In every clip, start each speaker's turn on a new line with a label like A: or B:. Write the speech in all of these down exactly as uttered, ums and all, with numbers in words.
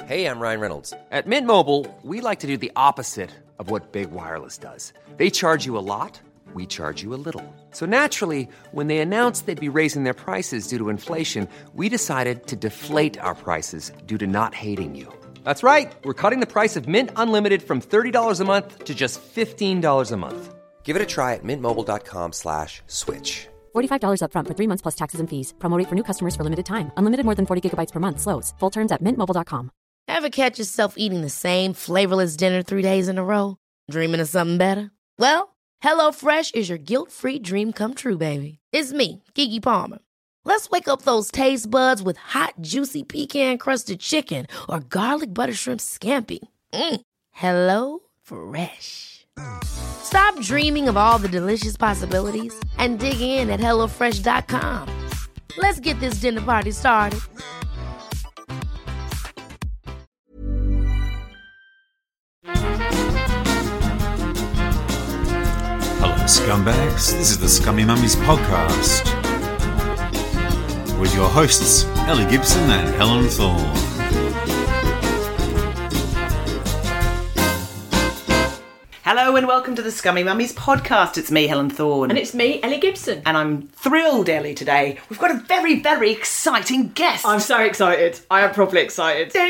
A: Hey, I'm Ryan Reynolds. At Mint Mobile, we like to do the opposite of what Big Wireless does. They charge you a lot, we charge you a little. So naturally, when they announced they'd be raising their prices due to inflation, we decided to deflate our prices due to not hating you. That's right. We're cutting the price of Mint Unlimited from thirty dollars a month to just fifteen dollars a month. Give it a try at mintmobile.com slash switch.
B: forty-five dollars up front for three months plus taxes and fees. Promo rate for new customers for limited time. Unlimited more than forty gigabytes per month. Slows full terms at mint mobile dot com.
C: Ever catch yourself eating the same flavorless dinner three days in a row? Dreaming of something better? Well, HelloFresh is your guilt-free dream come true, baby. It's me, Keke Palmer. Let's wake up those taste buds with hot, juicy pecan-crusted chicken or garlic butter shrimp scampi. Mm. Hello Fresh. Stop dreaming of all the delicious possibilities and dig in at hello fresh dot com. Let's get this dinner party started.
D: Hello, scumbags. This is the Scummy Mummies podcast with your hosts, Ellie Gibson and Helen Thorne.
E: Hello and welcome to the Scummy Mummies podcast. It's me, Helen Thorne.
F: And it's me, Ellie Gibson.
E: And I'm thrilled, Ellie, today. We've got a very, very exciting guest.
F: I'm so excited. I am properly excited.
E: We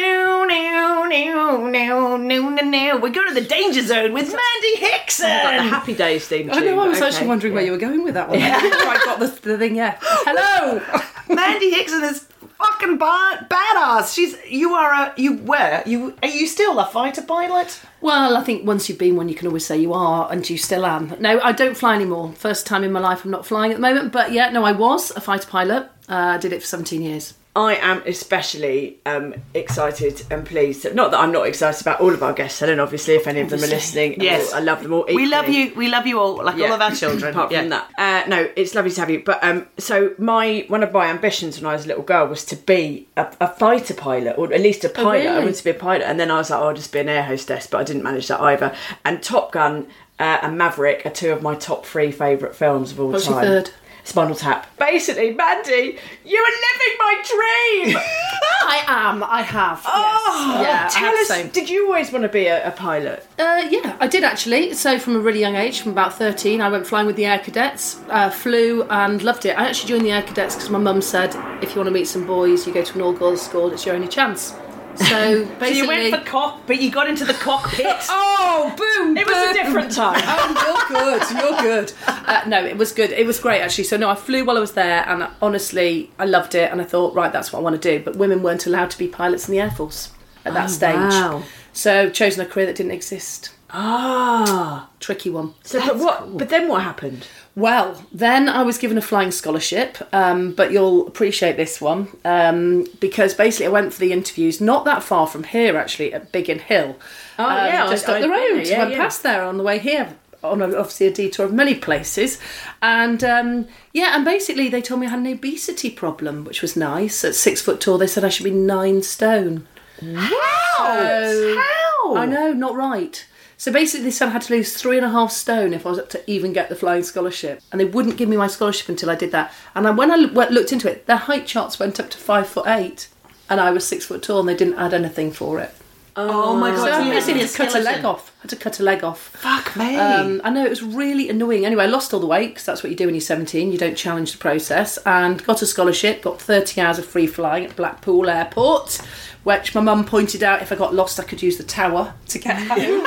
E: go to the danger zone with Mandy Hickson.
F: Oh, like the Happy Days theme tune.
G: I know, I was
F: okay.
G: actually wondering yeah. where you were going with that one. Yeah. I got the, the thing, yeah. Hello!
E: Mandy Hickson is fucking ba- badass. She's, you are a, you were, you, are you still a fighter pilot?
G: Well, I think once you've been one, you can always say you are, and you still am. No, I don't fly anymore. First time in my life I'm not flying at the moment, but yeah, no, I was a fighter pilot. I uh, did it for seventeen years.
F: I am especially um, excited and pleased. Not that I'm not excited about all of our guests, Helen, obviously, if any of them are listening.
E: Yes.
F: I love them all equally.
E: We love you. We love you all, like
F: yeah.
E: all of our children.
F: Apart
E: yeah.
F: from that. Uh, no, it's lovely to have you. But um, so my one of my ambitions when I was a little girl was to be a, a fighter pilot, or at least a pilot. Oh, really? I wanted to be a pilot. And then I was like, oh, I'll just be an air hostess, but I didn't manage that either. And Top Gun uh, and Maverick are two of my top three favourite films of all
G: What's
F: time.
G: What's your third?
F: Spinal Tap. Basically, Mandy, you are living my dream!
G: I am, I have,
F: oh,
G: yes. Yeah,
F: tell us, did you always want to be a, a pilot?
G: Uh, yeah, I did actually. So from a really young age, from about thirteen, I went flying with the Air Cadets, uh, flew and loved it. I actually joined the Air Cadets because my mum said, if you want to meet some boys, you go to an all-girls school, it's your only chance. So basically...
E: so you went for cock, but you got into the cockpit.
G: Oh, boom!
F: It
G: boom.
F: was a different time.
G: Oh, you're good, you're good. Uh, no, it was good. It was great, actually. So, no, I flew while I was there, and honestly, I loved it, and I thought, right, that's what I want to do. But women weren't allowed to be pilots in the Air Force at that
F: oh,
G: stage.
F: Wow.
G: So, chosen a career that didn't exist.
F: Ah.
G: Tricky one.
F: So, but what? Cool. But then what happened?
G: Well, then I was given a flying scholarship, um, but you'll appreciate this one, um, because basically I went for the interviews not that far from here, actually, at Biggin Hill.
F: Oh,
G: um,
F: yeah.
G: Just
F: I,
G: up the
F: I,
G: road.
F: yeah,
G: went
F: yeah.
G: past there on the way here, on a, obviously a detour of many places. And, um, yeah, and basically they told me I had an obesity problem, which was nice. At six foot tall, they said I should be nine stone.
E: How?
G: So,
E: How?
G: I know, not right. So basically they said I had to lose three and a half stone if I was to even get the flying scholarship. And they wouldn't give me my scholarship until I did that. And I, when I looked into it, their height charts went up to five foot eight. And I was six foot tall and they didn't add anything for it.
E: Oh my god!
G: So
E: So
G: I
E: you
G: basically
E: had
G: had to cut a leg off. I had to cut a leg off.
E: Fuck me!
G: Um, I know, it was really annoying. Anyway, I lost all the weight because that's what you do when you're seventeen. You don't challenge the process. And got a scholarship, got thirty hours of free flying at Blackpool Airport, which my mum pointed out if I got lost I could use the tower to get home.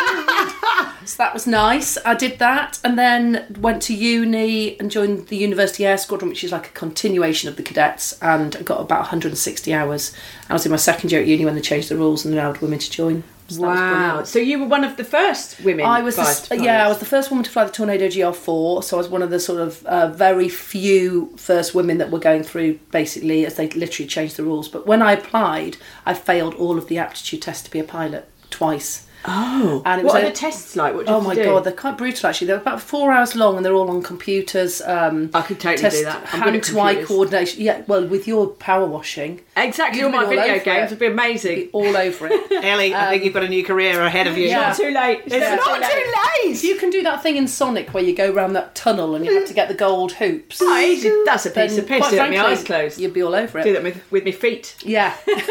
G: So that was nice. I did that and then went to uni and joined the University Air Squadron, which is like a continuation of the cadets, and I got about one hundred sixty hours. I was in my second year at uni when they changed the rules and allowed women to join. So
F: wow. So you were one of the first women
G: I was the, Yeah, I was the first woman to fly the Tornado G R four, so I was one of the sort of uh, very few first women that were going through, basically, as they literally changed the rules. But when I applied, I failed all of the aptitude tests to be a pilot twice.
F: Oh,
G: and it
F: what
G: was
F: are
G: a-
F: the tests like? What do you
G: Oh
F: have
G: my
F: to do?
G: god, they're quite brutal actually. They're about four hours long and they're all on computers. Um,
F: I could totally
G: test
F: do that. I'm good at
G: hand-to-eye
F: computers.
G: coordination. Yeah, well, with your power washing,
F: Exactly, all
G: you'd
F: my
G: be all
F: video
G: over
F: games
G: it.
F: would be amazing.
G: be all over it.
E: Ellie, I think you've got a new career ahead of you.
G: Yeah.
F: Not too late. It's
E: It's not too late.
G: If you can do that thing in Sonic where you go around that tunnel and you have to get the gold hoops,
F: Oh, easy. That's a piece
G: then
F: of piss.
G: quite
F: Do that with my
G: frankly,
F: eyes closed.
G: you'd be all over it.
F: Do that with, with my feet.
G: Yeah,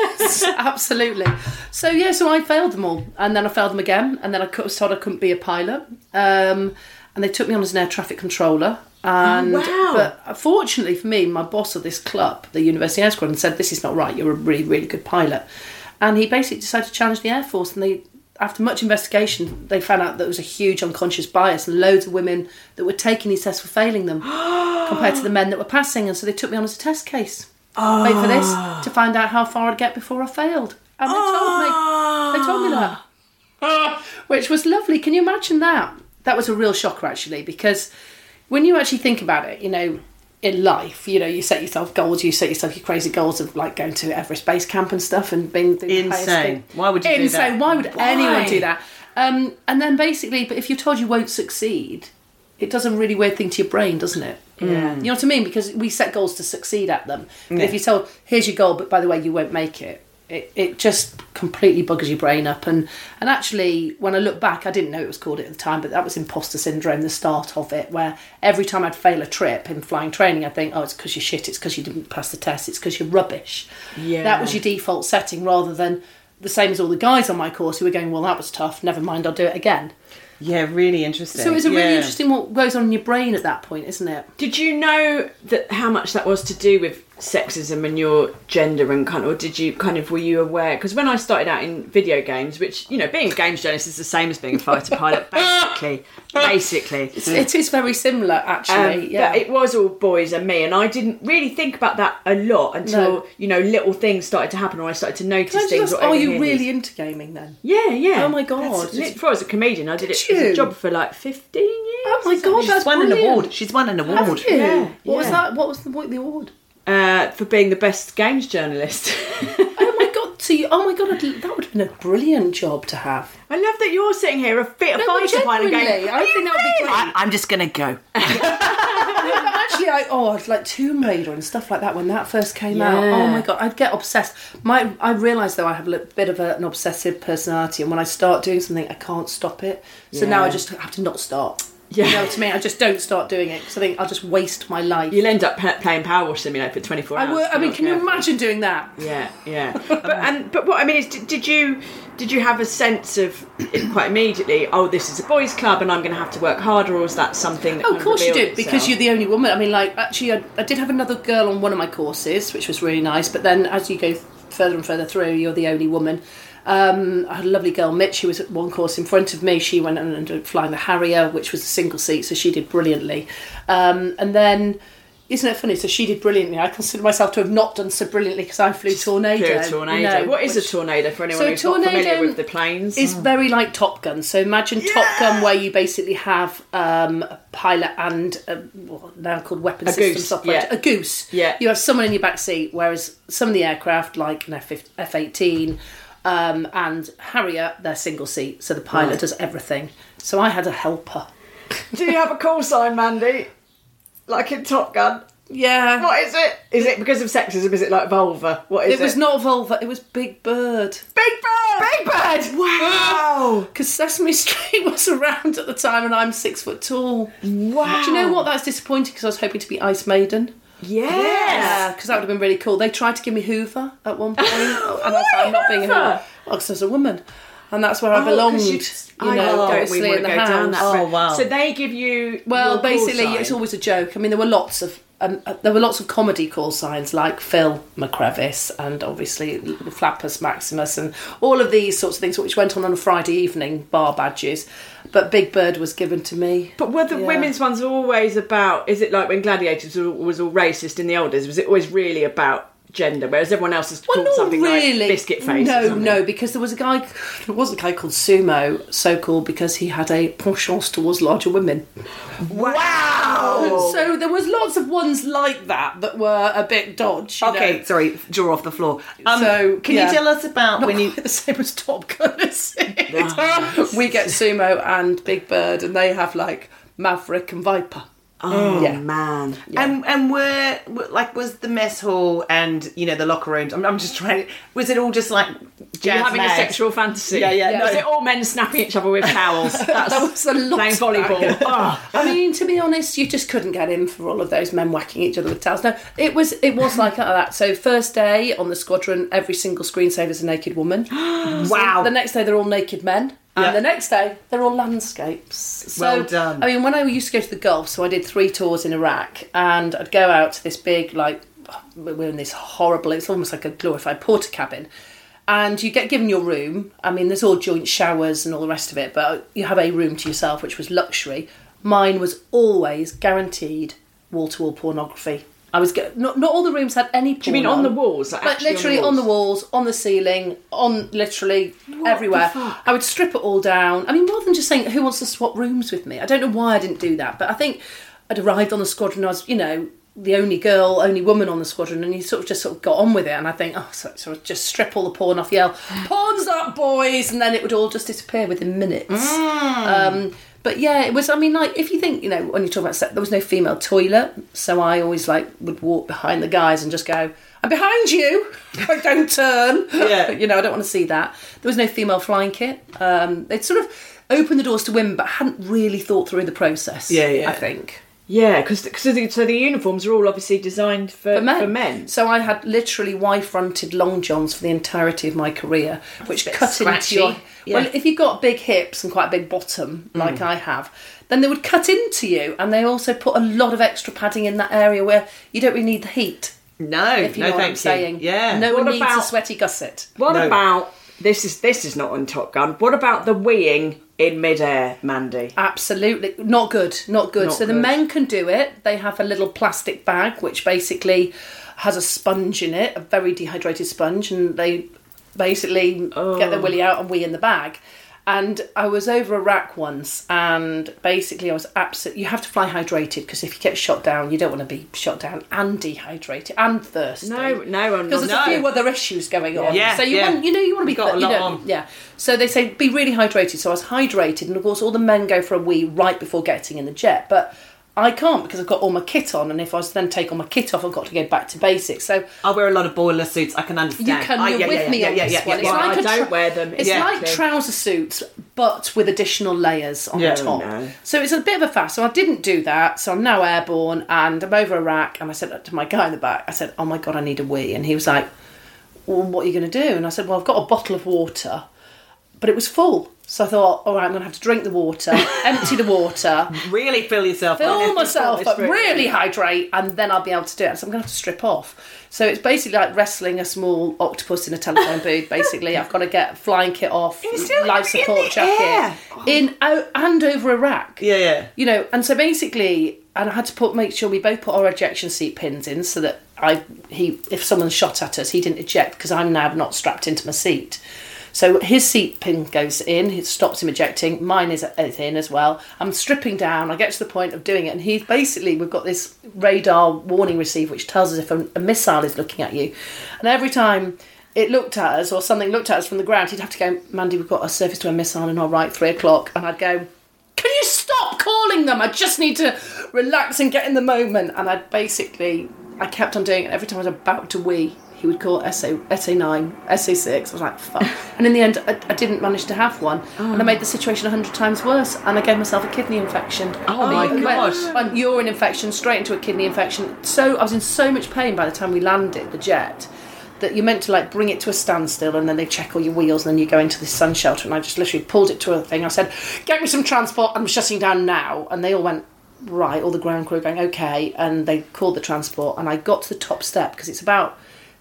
G: absolutely. So yeah, so I failed them all, and then I failed them again, and then I was told I couldn't be a pilot, um, and they took me on as an air traffic controller. And
F: Oh, wow.
G: but fortunately for me, my boss of this club, the University Air Squadron, said this is not right. You're a really, really good pilot, and he basically decided to challenge the Air Force. And they, after much investigation, they found out that there was a huge unconscious bias, and loads of women that were taking these tests were failing them compared to the men that were passing. And so they took me on as a test case. Wait for this, to find out how far I'd get before I failed. And they told me. They told me that. Which was lovely. Can you imagine that? That was a real shocker, actually, because when you actually think about it, you know, in life, you know, you set yourself goals, you set yourself your crazy goals of like going to Everest Base Camp and stuff and being the highest
E: Insane.
G: thing.
E: Why would you do that?
G: Insane. Why would
E: Why?
G: anyone do that? Um, and then basically, but if you're told you won't succeed, it does a really weird thing to your brain, doesn't it?
F: Yeah.
G: You know what I mean? Because we set goals to succeed at them. But if you're told, here's your goal, but by the way, you won't make it, it, it just completely buggers your brain up. And, and actually, when I look back, I didn't know it was called it at the time, but that was imposter syndrome, the start of it, where every time I'd fail a trip in flying training, I'd think, oh, it's because you're shit, it's because you didn't pass the test, it's because you're rubbish.
F: Yeah.
G: That was your default setting, rather than the same as all the guys on my course who were going, well, that was tough, never mind, I'll do it again.
E: Yeah, really interesting.
G: So it's a really
E: Yeah.
G: interesting what goes on in your brain at that point, isn't it?
F: Did you know that how much that was to do with sexism and your gender and kind of, or did you kind of, were you aware? Because when I started out in video games, which, you know, being a games journalist is the same as being a fighter pilot, basically, basically.
G: It's, it is very similar, actually.
F: Um,
G: yeah.
F: But it was all boys and me, and I didn't really think about that a lot until,
G: No.
F: you know, little things started to happen, or I started to notice
G: Can I just
F: things.
G: ask,
F: or
G: are you
F: overhear
G: really
F: things.
G: into gaming then?
F: Yeah, yeah.
G: Oh my God.
F: That's, before I was a comedian, I did,
G: Did
F: it as a
G: you?
F: job for like fifteen years.
G: Oh my God,
E: She's
G: that's
E: won an
G: brilliant.
E: award. She's won an award.
G: Have you?
F: Yeah,
G: What was
F: yeah.
G: that? What was the, what, the award?
F: Uh, for being the best games journalist.
G: Oh my God! So you, oh my God, I'd, that would have been a brilliant job to have.
F: I love that you're sitting here a fit a
G: No, but
F: fighter pilot going,
G: genuinely, I
F: "Are you
G: think that would be
F: really?"
G: great.
E: I'm just going to go.
G: But actually, I oh, I'd like Tomb Raider and stuff like that when that first came out.
F: Yeah.
G: Oh my God, I'd get obsessed. My I realise though I have a little bit of a, an obsessive personality, and when I start doing something, I can't stop it. So now I
F: Yeah.
G: just have to not start.
F: Yeah.
G: You know what I mean? I just don't start doing it because I think I'll just waste my life.
F: You'll end up pe- playing Power Wash Simulator for twenty-four hours.
G: I, would, I
F: if you're
G: mean,
F: not
G: can you
F: careful.
G: imagine doing that?
F: Yeah, yeah. but and but what I mean is, did, did you did you have a sense of it quite immediately? Oh, this is a boys' club, and I'm going to have to work harder, or is that something? That
G: Oh,
F: kind
G: of course you
F: revealed
G: did, because
F: itself?
G: you're the only woman. I mean, like, actually, I, I did have another girl on one of my courses, which was really nice, but then as you go further and further through, you're the only woman. Um, I had a lovely girl, Mitch, who was at one course in front of me. She went and ended up flying the Harrier, which was a single seat, so she did brilliantly. Um, and then, isn't it funny? So she did brilliantly. I consider myself to have not done so brilliantly because I flew Tornado.
F: Flew a tornado.
G: you know,
F: what is
G: which-
F: a tornado for anyone
G: So
F: who's not familiar
G: tornado
F: with the planes?
G: It's very like Top Gun. So imagine Top Gun, where you basically have um, a pilot and a, what now called weapon
F: A
G: systems
F: goose,
G: operator.
F: yeah.
G: A goose.
F: Yeah.
G: You have someone in your back seat, whereas some of the aircraft, like an F eighteen um, and Harrier, they're single seat. So the pilot
F: Right.
G: does everything. So I had a helper.
F: Do you have a call sign, Mandy? Like in Top Gun?
G: Yeah.
F: What is it? Is it because of sexism? Is it like vulva? What is it?
G: It was not Volvo, it was Big Bird.
F: Big Bird! Big Bird! Wow!
G: Because Sesame Street was around at the time and I'm six foot tall.
F: Wow.
G: Do you know what? That's disappointing because I was hoping to be Ice Maiden.
F: Yes!
G: Yeah, because that would have been really cool. They tried to give me Hoover at one point, and I was like, I'm not being a Hoover. Well, because there's a woman, and that's where I
F: Oh,
G: belonged.
F: 'cause
G: You,
F: you- I
G: know,
F: don't
G: obviously
F: we want
G: in
F: to
G: the
F: go
G: house.
F: down that
E: Oh,
F: road.
E: wow.
F: So they give you
G: Well,
F: your
G: basically,
F: call sign.
G: it's always a joke. I mean, there were lots of um, uh, there were lots of comedy call signs like Phil McCrevis and obviously Flappus Maximus and all of these sorts of things, which went on on a Friday evening, bar badges. But Big Bird was given to me.
F: But were the
G: Yeah.
F: women's ones always about? Is it like when Gladiators was all, was all racist in the old days? Was it always really about gender, whereas everyone else is
G: Well,
F: called
G: not
F: something
G: really.
F: like Biscuit Face. or
G: No,
F: something.
G: no, because there was a guy. There was a guy called Sumo, so called because he had a penchant towards larger women.
F: Wow.
G: So there was lots of ones like that that were a bit dodge. You
E: Okay,
G: know?
E: sorry, draw off the floor. Um,
G: So,
E: can
G: yeah.
E: you tell us about
G: Not
E: when you?
G: quite the same as Top Gun, is it? We get Sumo and Big Bird, and they have like Maverick and Viper.
F: Oh,
G: Yeah.
F: man.
E: And and were, were like was the mess hall and you know the locker rooms? I'm, I'm just trying. Was it all just like jazz
F: You're having
E: mags?
F: a sexual fantasy.
E: Yeah, yeah,
F: Was
E: no.
F: it all men snapping each other with towels? That's
G: There was a lot
F: playing
G: of
F: volleyball. Oh.
G: I mean, to be honest, you just couldn't get in for all of those men whacking each other with towels. No, it was it was like that. So first day on the squadron, every single screensaver's a naked woman.
E: Wow.
G: The next day they're all naked men. And
E: Yeah.
G: the next day, they're all landscapes. So,
E: Well done.
G: I mean, when I used to go to the Gulf, so I did three tours in Iraq, and I'd go out to this big, like, we're in this horrible, it's almost like a glorified porter cabin. And you get given your room. I mean, there's all joint showers and all the rest of it, but you have a room to yourself, which was luxury. Mine was always guaranteed wall-to-wall pornography. I was get, not not all the rooms had any porn.
F: Do you mean on the walls? Like
G: But
F: actually
G: literally on the walls, on the ceiling, on literally everywhere.
F: the fuck?
G: I would strip it all down. I mean, rather than just saying, who wants to swap rooms with me? I don't know why I didn't do that, but I think I'd arrived on the squadron, I was, you know, the only girl, only woman on the squadron, and you sort of just sort of got on with it. And I think, oh, so, so I'd just strip all the porn off, yell, porn's up, boys! And then it would all just disappear within minutes. Um, but yeah, it was, I mean, like, if you think, you know, when you talk about sex, there was no female toilet, so I always, like, would walk behind the guys and just go, I'm behind you, I don't turn.
E: Yeah.
G: You know, I don't want to see that. There was no female flying kit. Um, they'd sort of opened the doors to women, but hadn't really thought through the process,
E: Yeah, yeah.
G: I think.
F: Yeah, because so the, so the uniforms are all obviously designed for,
G: For men.
F: For men.
G: So I had literally Y-fronted long johns for the entirety of my career, which
E: bit
G: cut
E: scratchy.
G: into your...
E: Yeah.
G: Well, if you've got big hips and quite a big bottom, like I have, then they would cut into you, and they also put a lot of extra padding in that area where you don't really need the heat,
E: No,
G: if you
E: no,
G: know what
E: thank
G: I'm saying.
E: you. Yeah.
G: No
F: What
G: one needs
F: about-
G: a sweaty gusset.
F: What
E: No.
F: about this? Is this is not on Top Gun? What about the weeing in midair, Mandy?
G: Absolutely. Not good. Not good.
F: Not
G: so the
F: good.
G: men can do it. They have a little plastic bag which basically has a sponge in it, a very dehydrated sponge, and they basically get their willy out and wee in the bag. And I was over Iraq once, and basically I was absolutely... You have to fly hydrated, because if you get shot down, you don't want to be shot down and dehydrated and thirsty.
F: No, no, I'm
G: Because
F: not.
G: there's a
E: No.
G: few other issues going on.
E: Yeah,
G: so you
E: yeah.
G: want, you know, you want to be
E: Got a
G: you
E: lot
G: know,
E: on.
G: Yeah. So they say be really hydrated. So I was hydrated, and of course all the men go for a wee right before getting in the jet, but I can't because I've got all my kit on, and if I was to then take all my kit off, I've got to go back to basics. So
E: I wear a lot of boiler suits. I can understand.
G: you can,
E: I-
G: you're
E: yeah,
G: with
E: yeah,
G: me
E: yeah,
G: on
E: yeah,
G: this
E: yeah,
G: one.
E: yeah,
G: It's
E: yeah.
G: like
F: I
G: a
F: don't
G: tra-
F: wear them.
G: It's
F: Exactly.
G: like trouser suits, but with additional layers on
E: Yeah.
G: top.
F: No.
G: So it's a bit of a faff. So I didn't do that. So I'm now airborne, and I'm over Iraq, and I said to my guy in the back, I said, oh my God, I need a wee. And he was like, well, what are you going to do? And I said, well, I've got a bottle of water, but it was full. So I thought, all right, I'm going to have to drink the water, empty the water,
E: Really fill yourself up.
G: fill myself
F: it's
G: up,
F: really-
G: really hydrate, and then I'll be able to do it. So I'm going to have to strip off. So it's basically like wrestling a small octopus in a telephone booth. Basically, I've got to get flying kit off,
E: still
G: life
E: in
G: support
E: the
G: jacket,
E: air.
G: in out and over Iraq.
E: Yeah, yeah.
G: You know, and so basically, and I had to put make sure we both put our ejection seat pins in so that I he if someone shot at us, he didn't eject because I'm now not strapped into my seat. So his seat pin goes in, it stops him ejecting, mine is is in as well. I'm stripping down, I get to the point of doing it, and he's basically, we've got this radar warning receiver which tells us if a, a missile is looking at you. And every time it looked at us, or something looked at us from the ground, he'd have to go, Mandy, we've got a surface to a missile in our right, three o'clock. And I'd go, can you stop calling them? I just need to relax and get in the moment. And I basically, I kept on doing it. Every time I was about to wee, he would call S A S A nine, S A six. I was like, fuck. And in the end, I, I didn't manage to have one. And I made the situation a hundred times worse. And I gave myself a kidney infection.
E: Oh my
G: I went
E: gosh.
G: from a urine infection straight into a kidney infection. So I was in so much pain by the time we landed the jet that you're meant to like bring it to a standstill, and then they check all your wheels, and then you go into the sun shelter. And I just literally pulled it to a thing. I said, get me some transport, I'm shutting down now. And they all went, right, all the ground crew going, okay. And they called the transport, and I got to the top step because it's about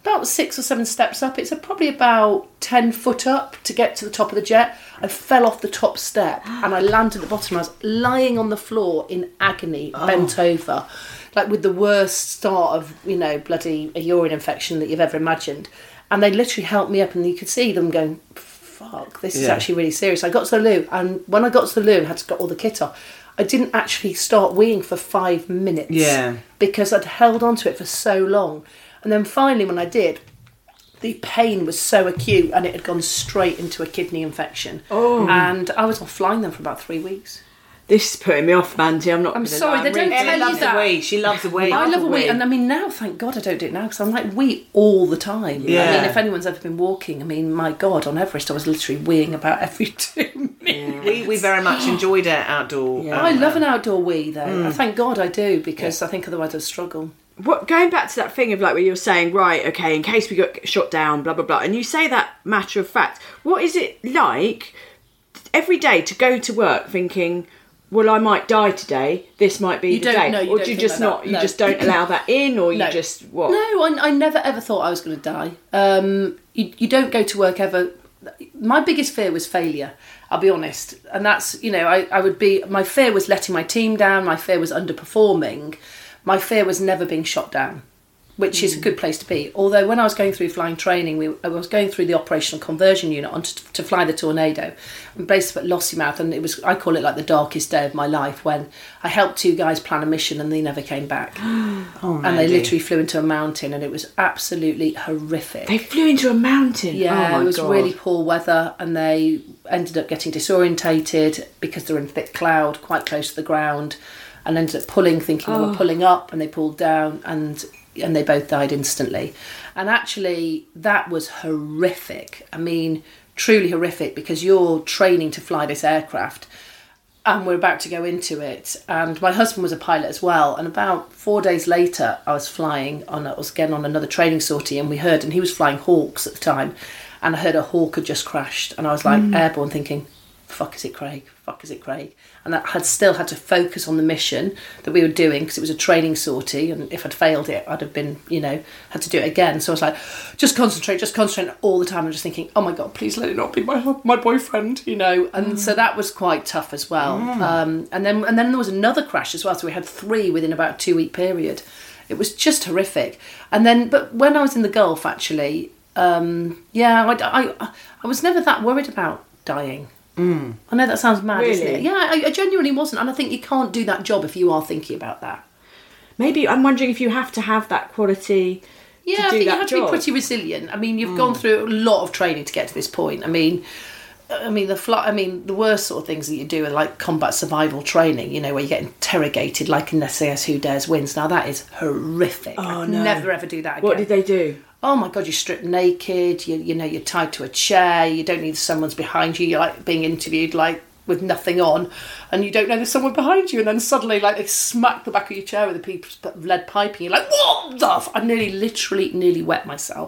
G: about six or seven steps up. It's a, probably about ten foot up to get to the top of the jet. I fell off the top step and I landed at the bottom. I was lying on the floor in agony, oh. bent over, like with the worst start of, you know, bloody a urine infection that you've ever imagined. And they literally helped me up, and you could see them going, fuck, this is
E: yeah.
G: actually really serious. I got to the loo, and when I got to the loo and had to get all the kit off, I didn't actually start weeing for five minutes.
E: Yeah.
G: Because I'd held on to it for so long. And then finally, when I did, the pain was so acute and it had gone straight into a kidney infection. Oh. And I was offline then for about three weeks.
F: This is putting me off, Mandy. I'm not.
G: I'm sorry, they don't tell you that.
E: A wee. She loves a wee.
G: I love a wee, and I mean now, thank God I don't do it now because I'm like wee all the time.
E: Yeah.
G: I mean, if anyone's ever been walking, I mean, my God, on Everest I was literally weeing about every two minutes.
E: We we very much enjoyed our outdoor.
G: Yeah. Um, I love an outdoor wee though. Mm. Thank God I do because yeah. I think otherwise I'd struggle.
F: What, going back to that thing of like where you're saying, right, okay, in case we got shot down, blah blah blah, and you say that matter of fact. What is it like every day to go to work thinking, well, I might die today, this might be
G: you
F: the
G: don't,
F: day.
G: No, you
F: or
G: don't
F: do you
G: think
F: just
G: like
F: not,
G: that.
F: you
G: no.
F: just don't allow that in, or
G: no.
F: you just, what?
G: No, I, I never ever thought I was going to die. Um, you, you don't go to work ever. My biggest fear was failure, I'll be honest. And that's, you know, I, I would be, my fear was letting my team down, my fear was underperforming, my fear was never being shot down. Which is a good place to be. Although when I was going through flying training, we, I was going through the operational conversion unit on to, to fly the Tornado. I'm based at Lossiemouth, and it was, I call it like the darkest day of my life when I helped two guys plan a mission and they never came back.
E: Oh,
G: and they literally flew into a mountain, and it was absolutely horrific.
F: They flew into a mountain?
G: Yeah,
F: oh my
G: it was
F: God.
G: really poor weather, and they ended up getting disorientated because they're in thick cloud, quite close to the ground, and ended up pulling, thinking oh. they were pulling up, and they pulled down, and... and they both died instantly. And actually, that was horrific. I mean, truly horrific, because you're training to fly this aircraft and we're about to go into it. And my husband was a pilot as well. And about four days later, I was flying on, I was again on another training sortie, and we heard, and he was flying Hawks at the time, and I heard a Hawk had just crashed. And I was like mm. airborne thinking, fuck is it Craig? Fuck is it Craig? And I had still had to focus on the mission that we were doing because it was a training sortie, and if I'd failed it, I'd have been, you know, had to do it again. So I was like, just concentrate, just concentrate all the time. I'm just thinking, oh my God, please let it not be my my boyfriend, you know. And mm. so that was quite tough as well. Mm. Um, and then and then there was another crash as well. So we had three within about a two week period. It was just horrific. And then, but when I was in the Gulf, actually, um, yeah, I, I I was never that worried about dying. Mm. I know that sounds mad,
F: really?
G: Isn't it? Yeah, I, I genuinely wasn't, and I think you can't do that job if you are thinking about that.
F: Maybe I'm wondering if you have to have that quality.
G: Yeah,
F: to do
G: I think you
F: that
G: have
F: job.
G: to be pretty resilient. I mean, you've
F: mm.
G: gone through a lot of training to get to this point. I mean, I mean the fly, I mean the worst sort of things that you do are like combat survival training. You know, where you get interrogated, like in S A S Who Dares Wins. Now that is horrific.
F: Oh,
G: I'd
F: no.
G: never ever do that again.
F: What did they do?
G: Oh my God, you're stripped naked, you you know, you're tied to a chair, you don't need someone's behind you, you're like being interviewed like with nothing on, and you don't know there's someone behind you, and then suddenly like they smack the back of your chair with a piece of lead pipe, and you're like, what the f-? I nearly, literally, nearly wet myself.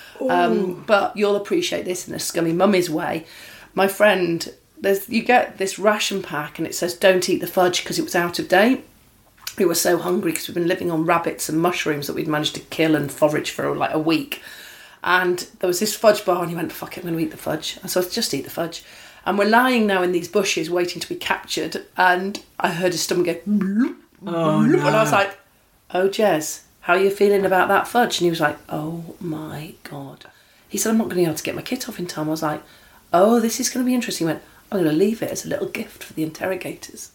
G: Um, but you'll appreciate this in a scummy mummy's way. My friend, there's you get this ration pack and it says don't eat the fudge because it was out of date. We were so hungry because we've been living on rabbits and mushrooms that we'd managed to kill and forage for like a week. And there was this fudge bar, and he went, fuck it, I'm going to eat the fudge. And so I said, just eat the fudge. And we're lying now in these bushes waiting to be captured. And I heard his stomach go, bloop,
F: oh,
G: bloop.
F: no.
G: And I was like, oh, Jez, how are you feeling about that fudge? And he was like, oh my God. He said, I'm not going to be able to get my kit off in time. I was like, oh, this is going to be interesting. He went, I'm going to leave it as a little gift for the interrogators.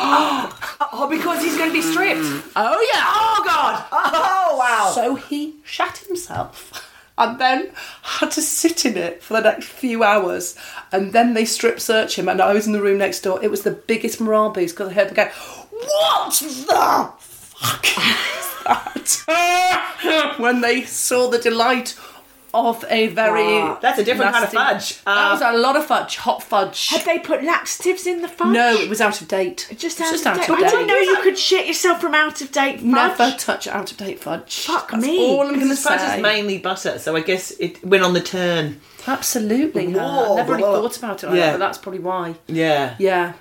E: Oh, because he's going to be stripped.
G: Oh, yeah.
E: Oh, God. Oh, wow.
G: So he shat himself and then had to sit in it for the next few hours. And then they strip search him, and I was in the room next door. It was the biggest morale boost because I heard them go, what the fuck is that? When they saw the delight of a very...
E: Wow. That's a different
G: nasty,
E: kind of fudge. Uh,
G: that was a lot of fudge, hot fudge.
F: Had they put laxatives in the fudge?
G: No, it was out of date.
F: Just
G: It's
F: out,
G: just
F: of,
G: out
F: date.
G: of
F: I
G: date.
F: didn't know you could shit yourself from out of date fudge.
G: Never touch out of date fudge.
F: Fuck
G: That's
F: me.
G: all I'm going to
E: fudge
G: say.
E: is mainly butter, so I guess it went on the turn.
G: Absolutely.
E: Whoa,
G: I never really
E: whoa.
G: thought about it like
E: Yeah.
G: that, but that's probably why.
E: Yeah.
G: Yeah.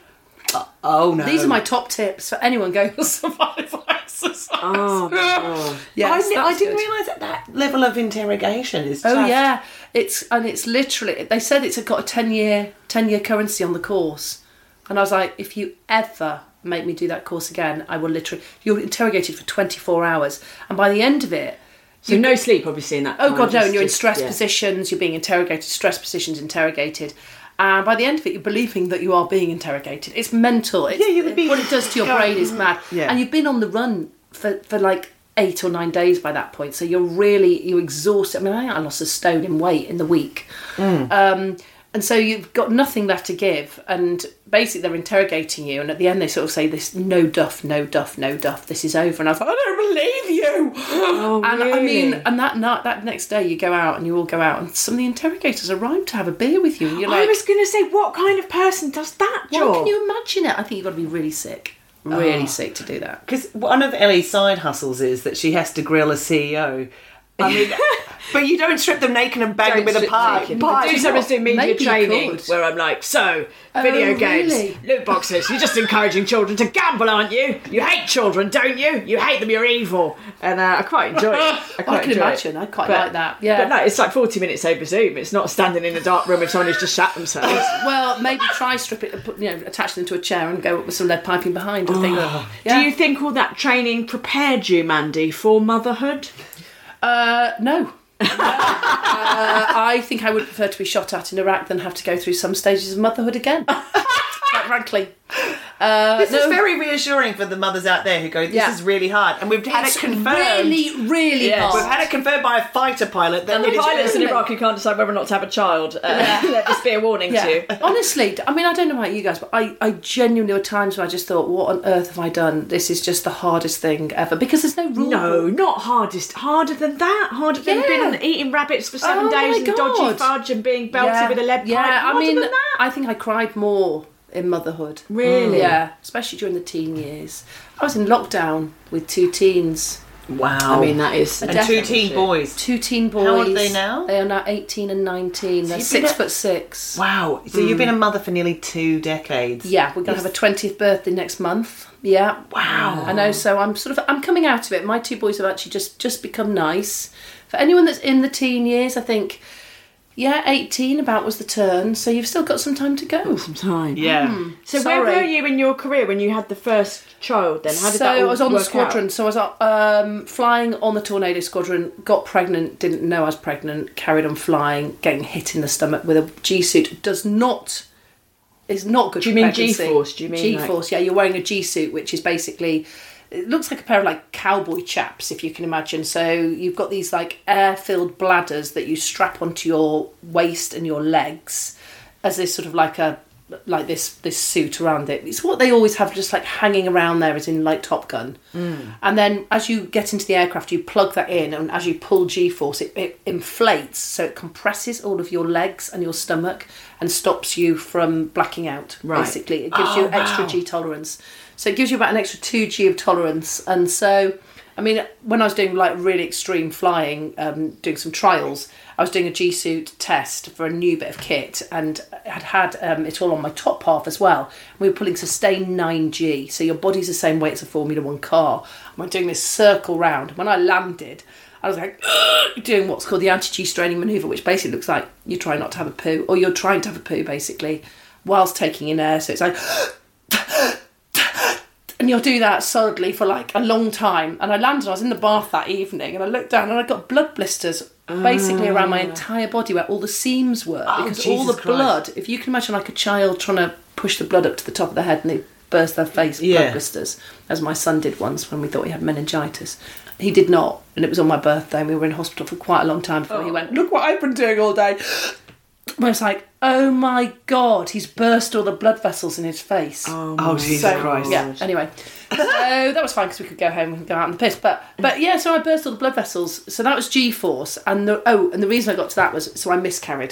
E: Oh no!
G: These are my top tips for anyone going for survival exercise.
F: Oh, God.
G: Yes,
E: I, I
G: that's
E: didn't
G: good.
E: realise that that level of interrogation is.
G: Oh
E: just...
G: yeah, it's and it's literally. They said it's got a ten year ten year currency on the course, and I was like, if you ever make me do that course again, I will literally. You're interrogated for twenty-four hours, and by the end of it.
F: So no sleep, obviously, in that
G: Oh
F: time,
G: God, no!
F: just-
G: And you're in
F: just-
G: stress
F: yeah.
G: positions. You're being interrogated. Stress positions, interrogated. And by the end of it, you're believing that you are being interrogated. It's mental. It's,
E: Yeah, you would be-
G: what it does to your brain is mad.
E: Yeah.
G: And you've been on the run for, for like eight or nine days by that point. So you're really you're exhausted. I mean, I think I lost a stone in weight in the week.
E: Mm.
G: Um, and so you've got nothing left to give. And basically, they're interrogating you. And at the end, they sort of say this: "No duff, no duff, no duff. This is over." And I was like, "I don't believe you."
F: Oh,
G: And
F: really?
G: I mean, and that night, that next day, you go out and you all go out, and some of the interrogators arrive to have a beer with you. And you're
F: I
G: like,
F: was going to say, what kind of person does that
G: "Why
F: job?
G: can you imagine it?" I think you've got to be really sick, really sick to do that.
E: Because one of Ellie's side hustles is that she has to grill a C E O. I mean, but you don't strip them naked and bang them with a pie.
F: I
E: pie.
F: do sometimes do media
G: Maybe you
F: training
G: could.
F: where I'm like, so, video
G: Oh,
F: games,
G: really?
F: loot boxes, you're just encouraging children to gamble, aren't you? You hate children, don't you? You hate them, you're evil. And uh, I quite enjoy it. I, quite
G: I can
F: enjoy
G: imagine.
F: it.
G: I quite
F: But-
G: like that. Yeah.
F: But no, it's like forty minutes over Zoom. It's not standing in a dark room with someone who's just shat themselves.
G: Well, maybe try strip it, and put, you know, attach them to a chair and go up with some lead piping behind. I think.
F: Do
G: Yeah.
F: you think all that training prepared you, Mandy, for motherhood?
G: Uh, no. uh, I think I would prefer to be shot at in Iraq than have to go through some stages of motherhood again. Quite frankly. Uh,
E: This
G: no.
E: is very reassuring for the mothers out there who go, this
G: Yeah.
E: is really hard. And we've had
G: It's
E: it confirmed.
G: really, really
F: Yes.
G: hard.
E: We've had it confirmed by a fighter pilot that
F: And the
E: it is
F: pilots in
E: really-
F: Iraq who can't decide whether or not to have a child. Uh, let this be a warning
G: Yeah.
F: to you.
G: Honestly, I mean, I don't know about you guys, but I, I genuinely, there were times where I just thought, what on earth have I done? This is just the hardest thing ever. Because there's no rule
F: No,
G: book.
F: not hardest. Harder than that. Harder than
G: Yeah.
F: being on, eating rabbits for seven
G: Oh
F: days
G: my
F: and dodgy
G: God.
F: fudge and being belted with a lead
G: yeah,
F: pipe. Harder
G: I mean,
F: than that.
G: I think I cried more in motherhood.
F: Really?
G: Yeah, especially during the teen years. I was in lockdown with two teens.
E: Wow.
F: I mean, that is...
E: and two teen boys.
G: Two teen boys.
E: How old are they now?
G: They are now eighteen and nineteen. They're
E: you've
G: six
E: been a-
G: foot six.
E: Wow. So you've been a mother for nearly two decades.
G: Yeah, we're going to have a twentieth birthday next month. Yeah.
E: Wow.
G: I know, so I'm sort of, I'm coming out of it. My two boys have actually just, just become nice. For anyone that's in the teen years, I think, yeah, eighteen about was the turn, so you've still got some time to go.
F: Some time.
E: Yeah.
F: So
G: Sorry.
F: where were you in your career when you had the first child then? How did
G: so
F: that all
G: I was on the
F: work
G: squadron.
F: out?
G: So I was um, flying on the Tornado Squadron, got pregnant, didn't know I was pregnant, carried on flying, getting hit in the stomach with a G-suit. Does not, is not good
F: Do you
G: for
F: mean
G: pregnancy.
F: G-force? Do you mean like-
G: G-force, yeah, you're wearing a G-suit, which is basically, it looks like a pair of like cowboy chaps, if you can imagine. So you've got these like air-filled bladders that you strap onto your waist and your legs as this sort of like a, like this this suit around it. It's what they always have just like hanging around there, as in like Top Gun. Mm. And then as you get into the aircraft, you plug that in, and as you pull G-force, it, it inflates, so it compresses all of your legs and your stomach and stops you from blacking out.
F: Right.
G: Basically, it gives
E: Oh,
G: you extra
E: wow.
G: G tolerance. So it gives you about an extra two G of tolerance. And so, I mean, when I was doing like really extreme flying, um, doing some trials, I was doing a G-suit test for a new bit of kit, and had had um, it all on my top half as well. And we were pulling sustained nine G, so your body's the same weight as a Formula One car. And we're doing this circle round. When I landed, I was like doing what's called the anti-G straining manoeuvre, which basically looks like you're trying not to have a poo, or you're trying to have a poo basically, whilst taking in air. So it's like... And you'll do that solidly for like a long time. And I landed, I was in the bath that evening, and I looked down and I got blood blisters basically around my entire body where all the seams were.
E: Oh,
G: because all the
E: Jesus
G: blood,
E: Christ.
G: if you can imagine like a child trying to push the blood up to the top of their head and they burst their face with
E: Yeah.
G: blood blisters, as my son did once when we thought he had meningitis. He did not, and it was on my birthday, and we were in hospital for quite a long time before he went, look what I've been doing all day. I was like, oh my God, he's burst all the blood vessels in his face.
E: Oh, Jesus
G: So,
E: Christ.
G: yeah, anyway. So that was fine because we could go home and go out in the piss. But but yeah, so I burst all the blood vessels. So that was G-force. And the, oh, and the reason I got to that was, so I miscarried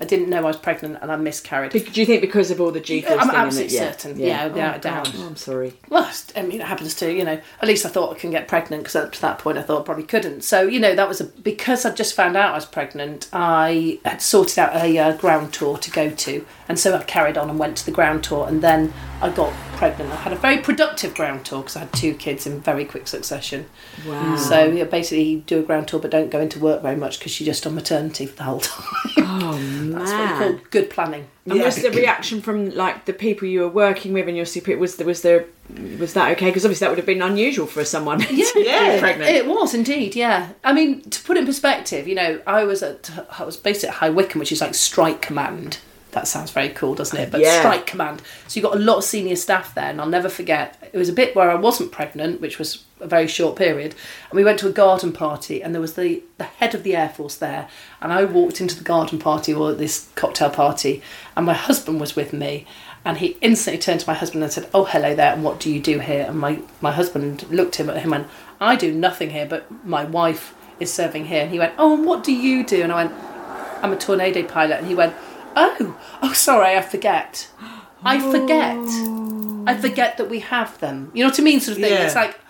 G: I didn't know I was pregnant and I miscarried.
F: Do you think because of all the G-force
G: I'm
F: thing?
G: absolutely
F: in it?
G: certain. Yeah, without
F: oh,
G: a doubt.
F: God. Oh, I'm sorry.
G: Well, I mean, it happens to, you know, at least I thought I can get pregnant, because up to that point I thought I probably couldn't. So, you know, that was a, because I'd just found out I was pregnant, I had sorted out a uh, ground tour to go to. And so I carried on and went to the ground tour, and then I got pregnant. I had a very productive ground tour because I had two kids in very quick succession.
F: Wow.
G: So yeah, basically you do a ground tour but don't go into work very much because you're just on maternity for the whole time.
F: Oh, man.
G: That's what you call good planning.
F: And
E: Yeah.
F: was the reaction from like the people you were working with and your super was there was there was that okay? Because obviously that would have been unusual for someone to
E: Yeah.
F: be pregnant.
G: It was indeed, yeah. I mean, to put it in perspective, you know, I was at I was based at High Wycombe, which is like strike command. That sounds very cool, doesn't it? But
F: Yeah.
G: strike command. So you've got a lot of senior staff there, and I'll never forget, it was a bit where I wasn't pregnant, which was a very short period, and we went to a garden party, and there was the, the head of the Air Force there, and I walked into the garden party, or this cocktail party, and my husband was with me, and he instantly turned to my husband and said, "Oh, hello there, and what do you do here?" And my, my husband looked at him and went, "I do nothing here, but my wife is serving here." And he went, "Oh, and what do you do?" And I went, "I'm a Tornado pilot." And he went, Oh, oh, sorry, I forget. I forget. I forget that we have them. You know what I mean, sort of thing.
E: Yeah.
G: It's like,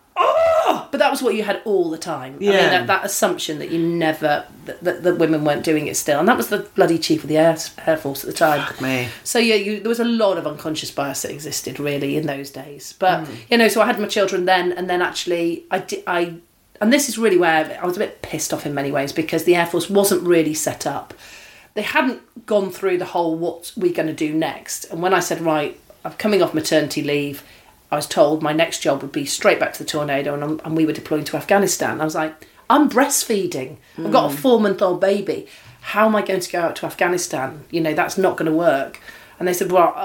G: oh, but that was what you had all the time. I
E: Yeah.
G: mean, that, that assumption that you never, that, that, that women weren't doing it still, and that was the bloody chief of the Air, Air Force at the time.
E: Fuck me.
G: So yeah, you, there was a lot of unconscious bias that existed really in those days. But you know, so I had my children then, and then actually I did I. And this is really where I was a bit pissed off in many ways, because the Air Force wasn't really set up. They hadn't gone through the whole what we're going to do next. And when I said, right, I'm coming off maternity leave, I was told my next job would be straight back to the Tornado, and, I'm, and we were deploying to Afghanistan. I was like, I'm breastfeeding. Mm. I've got a four-month-old baby. How am I going to go out to Afghanistan? You know, that's not going to work. And they said, well,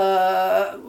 G: uh,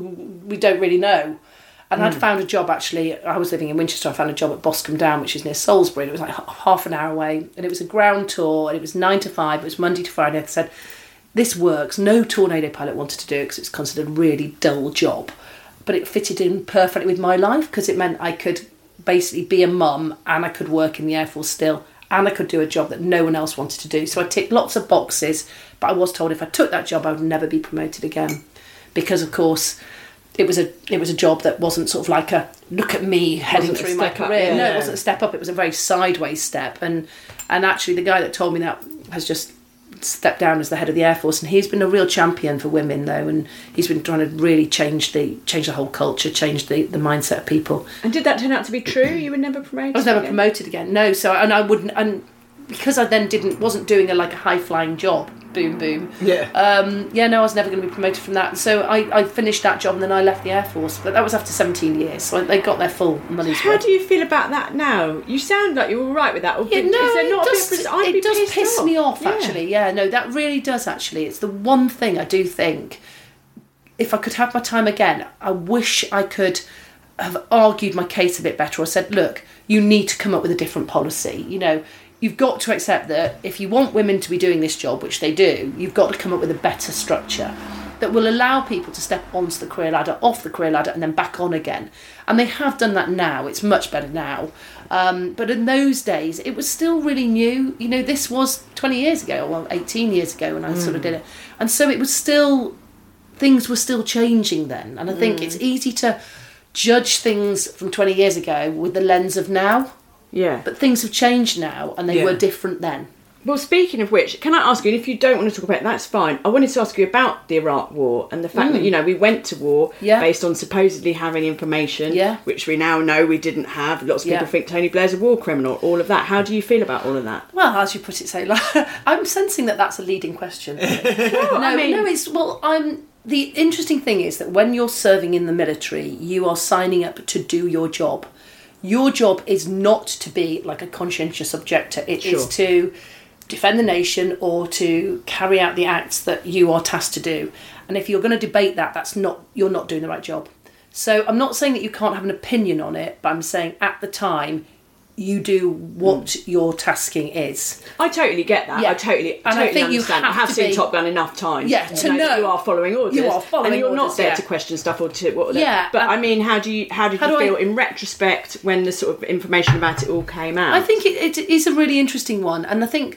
G: we don't really know. And mm. I'd found a job, actually. I was living in Winchester. I found a job at Boscombe Down, which is near Salisbury. It was like half an hour away. And it was a ground tour. And it was nine to five. It was Monday to Friday. I said, this works. No Tornado pilot wanted to do it because it's considered a really dull job. But it fitted in perfectly with my life, because it meant I could basically be a mum, and I could work in the Air Force still, and I could do a job that no one else wanted to do. So I ticked lots of boxes. But I was told if I took that job, I would never be promoted again. Because, of course, It was a it was a job that wasn't sort of like a look at me heading through my career.
F: Up, yeah.
G: No, it wasn't a step up. It was a very sideways step. And and actually, the guy that told me that has just stepped down as the head of the Air Force, and he's been a real champion for women, though, and he's been trying to really change the change the whole culture, change the, the mindset of people.
F: And did that turn out to be true? You were never promoted?
G: I was never
F: again?
G: promoted again. No, so and I wouldn't, and because I then didn't wasn't doing a like a high flying job. Boom, boom.
E: Yeah.
G: Um, yeah, no, I was never going to be promoted from that. So I, I finished that job, and then I left the Air Force. But that was after seventeen years. So they got their full money's
F: How
G: worth.
F: do you feel about that now? You sound like you're all right with that. Or
G: Yeah,
F: is
G: no,
F: there not
G: it
F: a
G: does,
F: bit of, I'd
G: it
F: be
G: does
F: pissed
G: piss
F: off.
G: me off,
F: Yeah.
G: actually. Yeah, no, that really does, actually. It's the one thing I do think, if I could have my time again, I wish I could have argued my case a bit better, or said, look, you need to come up with a different policy. You know, you've got to accept that if you want women to be doing this job, which they do, you've got to come up with a better structure that will allow people to step onto the career ladder, off the career ladder, and then back on again. And they have done that now. It's much better now. Um, but in those days, it was still really new. You know, this was twenty years ago, or well, eighteen years ago when I mm. sort of did it. And so it was still, things were still changing then. And I think mm. it's easy to judge things from twenty years ago with the lens of now.
F: Yeah.
G: But things have changed now, and they
E: Yeah.
G: were different then.
F: Well, speaking of which, can I ask you, and if you don't want to talk about it, that's fine. I wanted to ask you about the Iraq War and the fact
G: Mm.
F: that, you know, we went to war
G: Yeah.
F: based on supposedly having information,
G: Yeah.
F: which we now know we didn't have. Lots of people
G: Yeah.
F: think Tony Blair's a war criminal, all of that. How do you feel about all of that?
G: Well, as you put it so, like, I'm sensing that that's a leading question. no,
F: I mean-
G: no, it's, well, I'm, the interesting thing is that when you're serving in the military, you are signing up to do your job. Your job is not to be like a conscientious objector. It
F: Sure.
G: is to defend the nation or to carry out the acts that you are tasked to do. And if you're going to debate that, that's not, you're not doing the right job. So I'm not saying that you can't have an opinion on it, but I'm saying at the time, you do what mm. your tasking is.
F: I totally get that.
G: Yeah.
F: I totally,
G: And I
F: totally
G: think you
F: understand.
G: have
F: I have
G: to
F: seen
G: be-
F: Top Gun enough times
G: Yeah,
F: to,
G: to
F: know, that
G: know
F: you are following orders.
G: you are following
F: and you're not
G: orders,
F: there
G: yeah.
F: to question stuff or to what.
G: Yeah,
F: but
G: and-
F: I mean, how do you how did
G: How
F: you
G: do I-
F: feel in retrospect when the sort of information about it all came out?
G: I think it, it is a really interesting one, and I think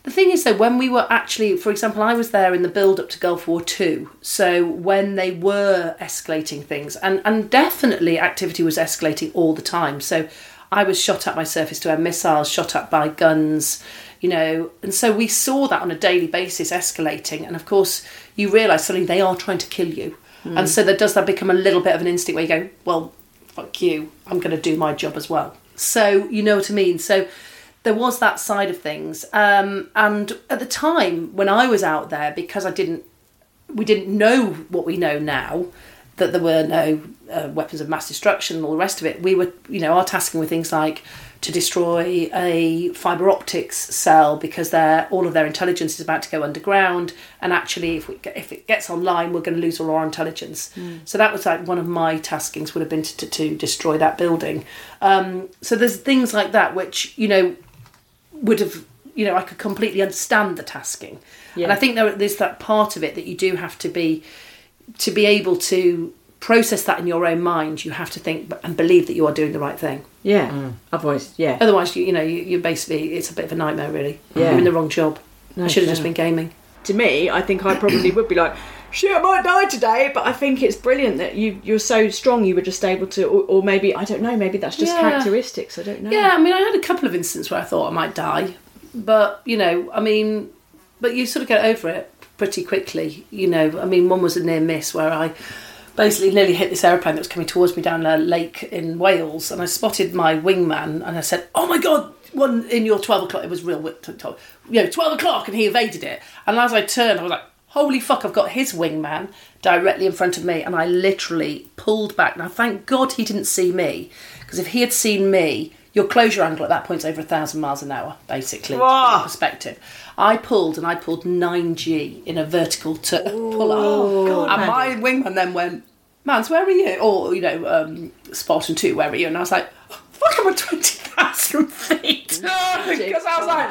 G: The thing is, though, when we were actually, for example, I was there in the build-up to Gulf War Two, so when they were escalating things, and, and definitely activity was escalating all the time. So I was shot at by surface-to-air missiles, shot at by guns, you know, and so we saw that on a daily basis escalating. And of course, you realise suddenly they are trying to kill you. Mm. And so there does that become a little bit of an instinct where you go, well, fuck you, I'm going to do my job as well. So, you know what I mean? So there was that side of things. Um, and at the time when I was out there, because I didn't, we didn't know what we know now, that there were no uh, weapons of mass destruction and all the rest of it, we were, you know, our tasking were things like to destroy a fibre optics cell because they're, all of their intelligence is about to go underground, and actually if we get, if it gets online, we're going to lose all our intelligence. Mm. So that was like one of my taskings would have been to, to, to destroy that building. Um, so there's things like that which, you know, would have, you know, I could completely understand the tasking. Yeah. And I think there, there's that part of it that you do have to be, to be able to process that in your own mind, you have to think and believe that you are doing the right thing.
F: Yeah. Mm. Otherwise, yeah.
G: Otherwise, you, you know, you, you're basically, it's a bit of a nightmare, really.
F: Yeah.
G: You're in the wrong job.
F: No,
G: I should have
F: sure.
G: just been gaming.
F: To me, I think I probably would be like, shit, I might die today, but I think it's brilliant that you, you're so strong you were just able to, or, or maybe, I don't know, maybe that's just
G: Yeah.
F: characteristics, I don't know.
G: Yeah, I mean, I had a couple of instances where I thought I might die, but, you know, I mean, but you sort of get over it pretty quickly, you know. I mean, one was a near miss where I basically nearly hit this aeroplane that was coming towards me down a lake in Wales, and I spotted my wingman and I said, oh my God, one in your twelve o'clock, it was real, you know, twelve o'clock, and he evaded it. And as I turned, I was like, holy fuck, I've got his wingman directly in front of me, and I literally pulled back. Now, thank God he didn't see me, because if he had seen me, your closure angle at that point is over a thousand miles an hour, basically, to put in perspective. I pulled, and I pulled nine G in a vertical to pull up.
F: Oh, God,
G: and
F: man.
G: my wingman then went, Mans, where are you? Or, you know, um, Spartan two, where are you? And I was like, oh, fuck, I'm at twenty thousand feet. Because I was like,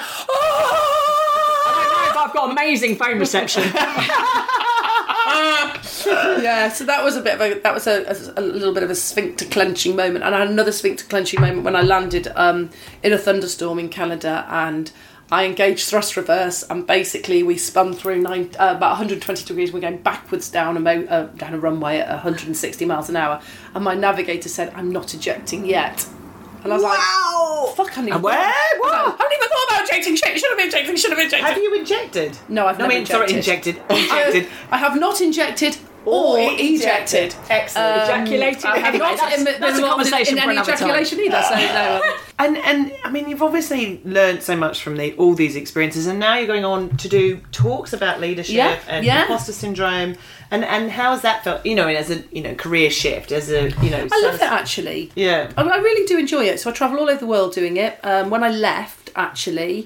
G: oh!
F: I don't know if I've got amazing phone reception.
G: Yeah, so that was a bit of a that was a, a, a little bit of a sphincter clenching moment, and I had another sphincter clenching moment when I landed um, in a thunderstorm in Canada, and I engaged thrust reverse, and basically we spun through nine, uh, about one hundred twenty degrees. We're going backwards down a mo- uh, down a runway at one hundred sixty miles an hour, and my navigator said, "I'm not ejecting yet." And I was
F: Wow!
G: like, "Fuck, I
E: And where? What?
G: I haven't even thought about ejecting. Shit, should have been ejecting. Should have been ejecting."
E: Have you injected?
G: No, I've
E: no,
G: never
E: I mean, sorry,
G: injected.
E: injected. Injected.
G: I have not injected or,
E: Or
G: ejected.
E: ejected. Excellent.
G: Um,
F: Ejaculated.
G: I have
F: Anyway,
G: not
F: that's-
G: in-
F: that's
G: been
F: a
G: involved in-
F: conversation
G: in
F: for
G: any
F: another time.
G: ejaculation either. So no. Um,
E: And and I mean, you've obviously learned so much from the, all these experiences, and now you're going on to do talks about leadership
G: Yeah,
E: and
G: yeah.
E: imposter syndrome, and and how's that felt? You know, as a you know career shift, as a you know.
G: I love it actually.
E: Yeah.
G: I, I really do enjoy it. So I travel all over the world doing it. Um, when I left, actually,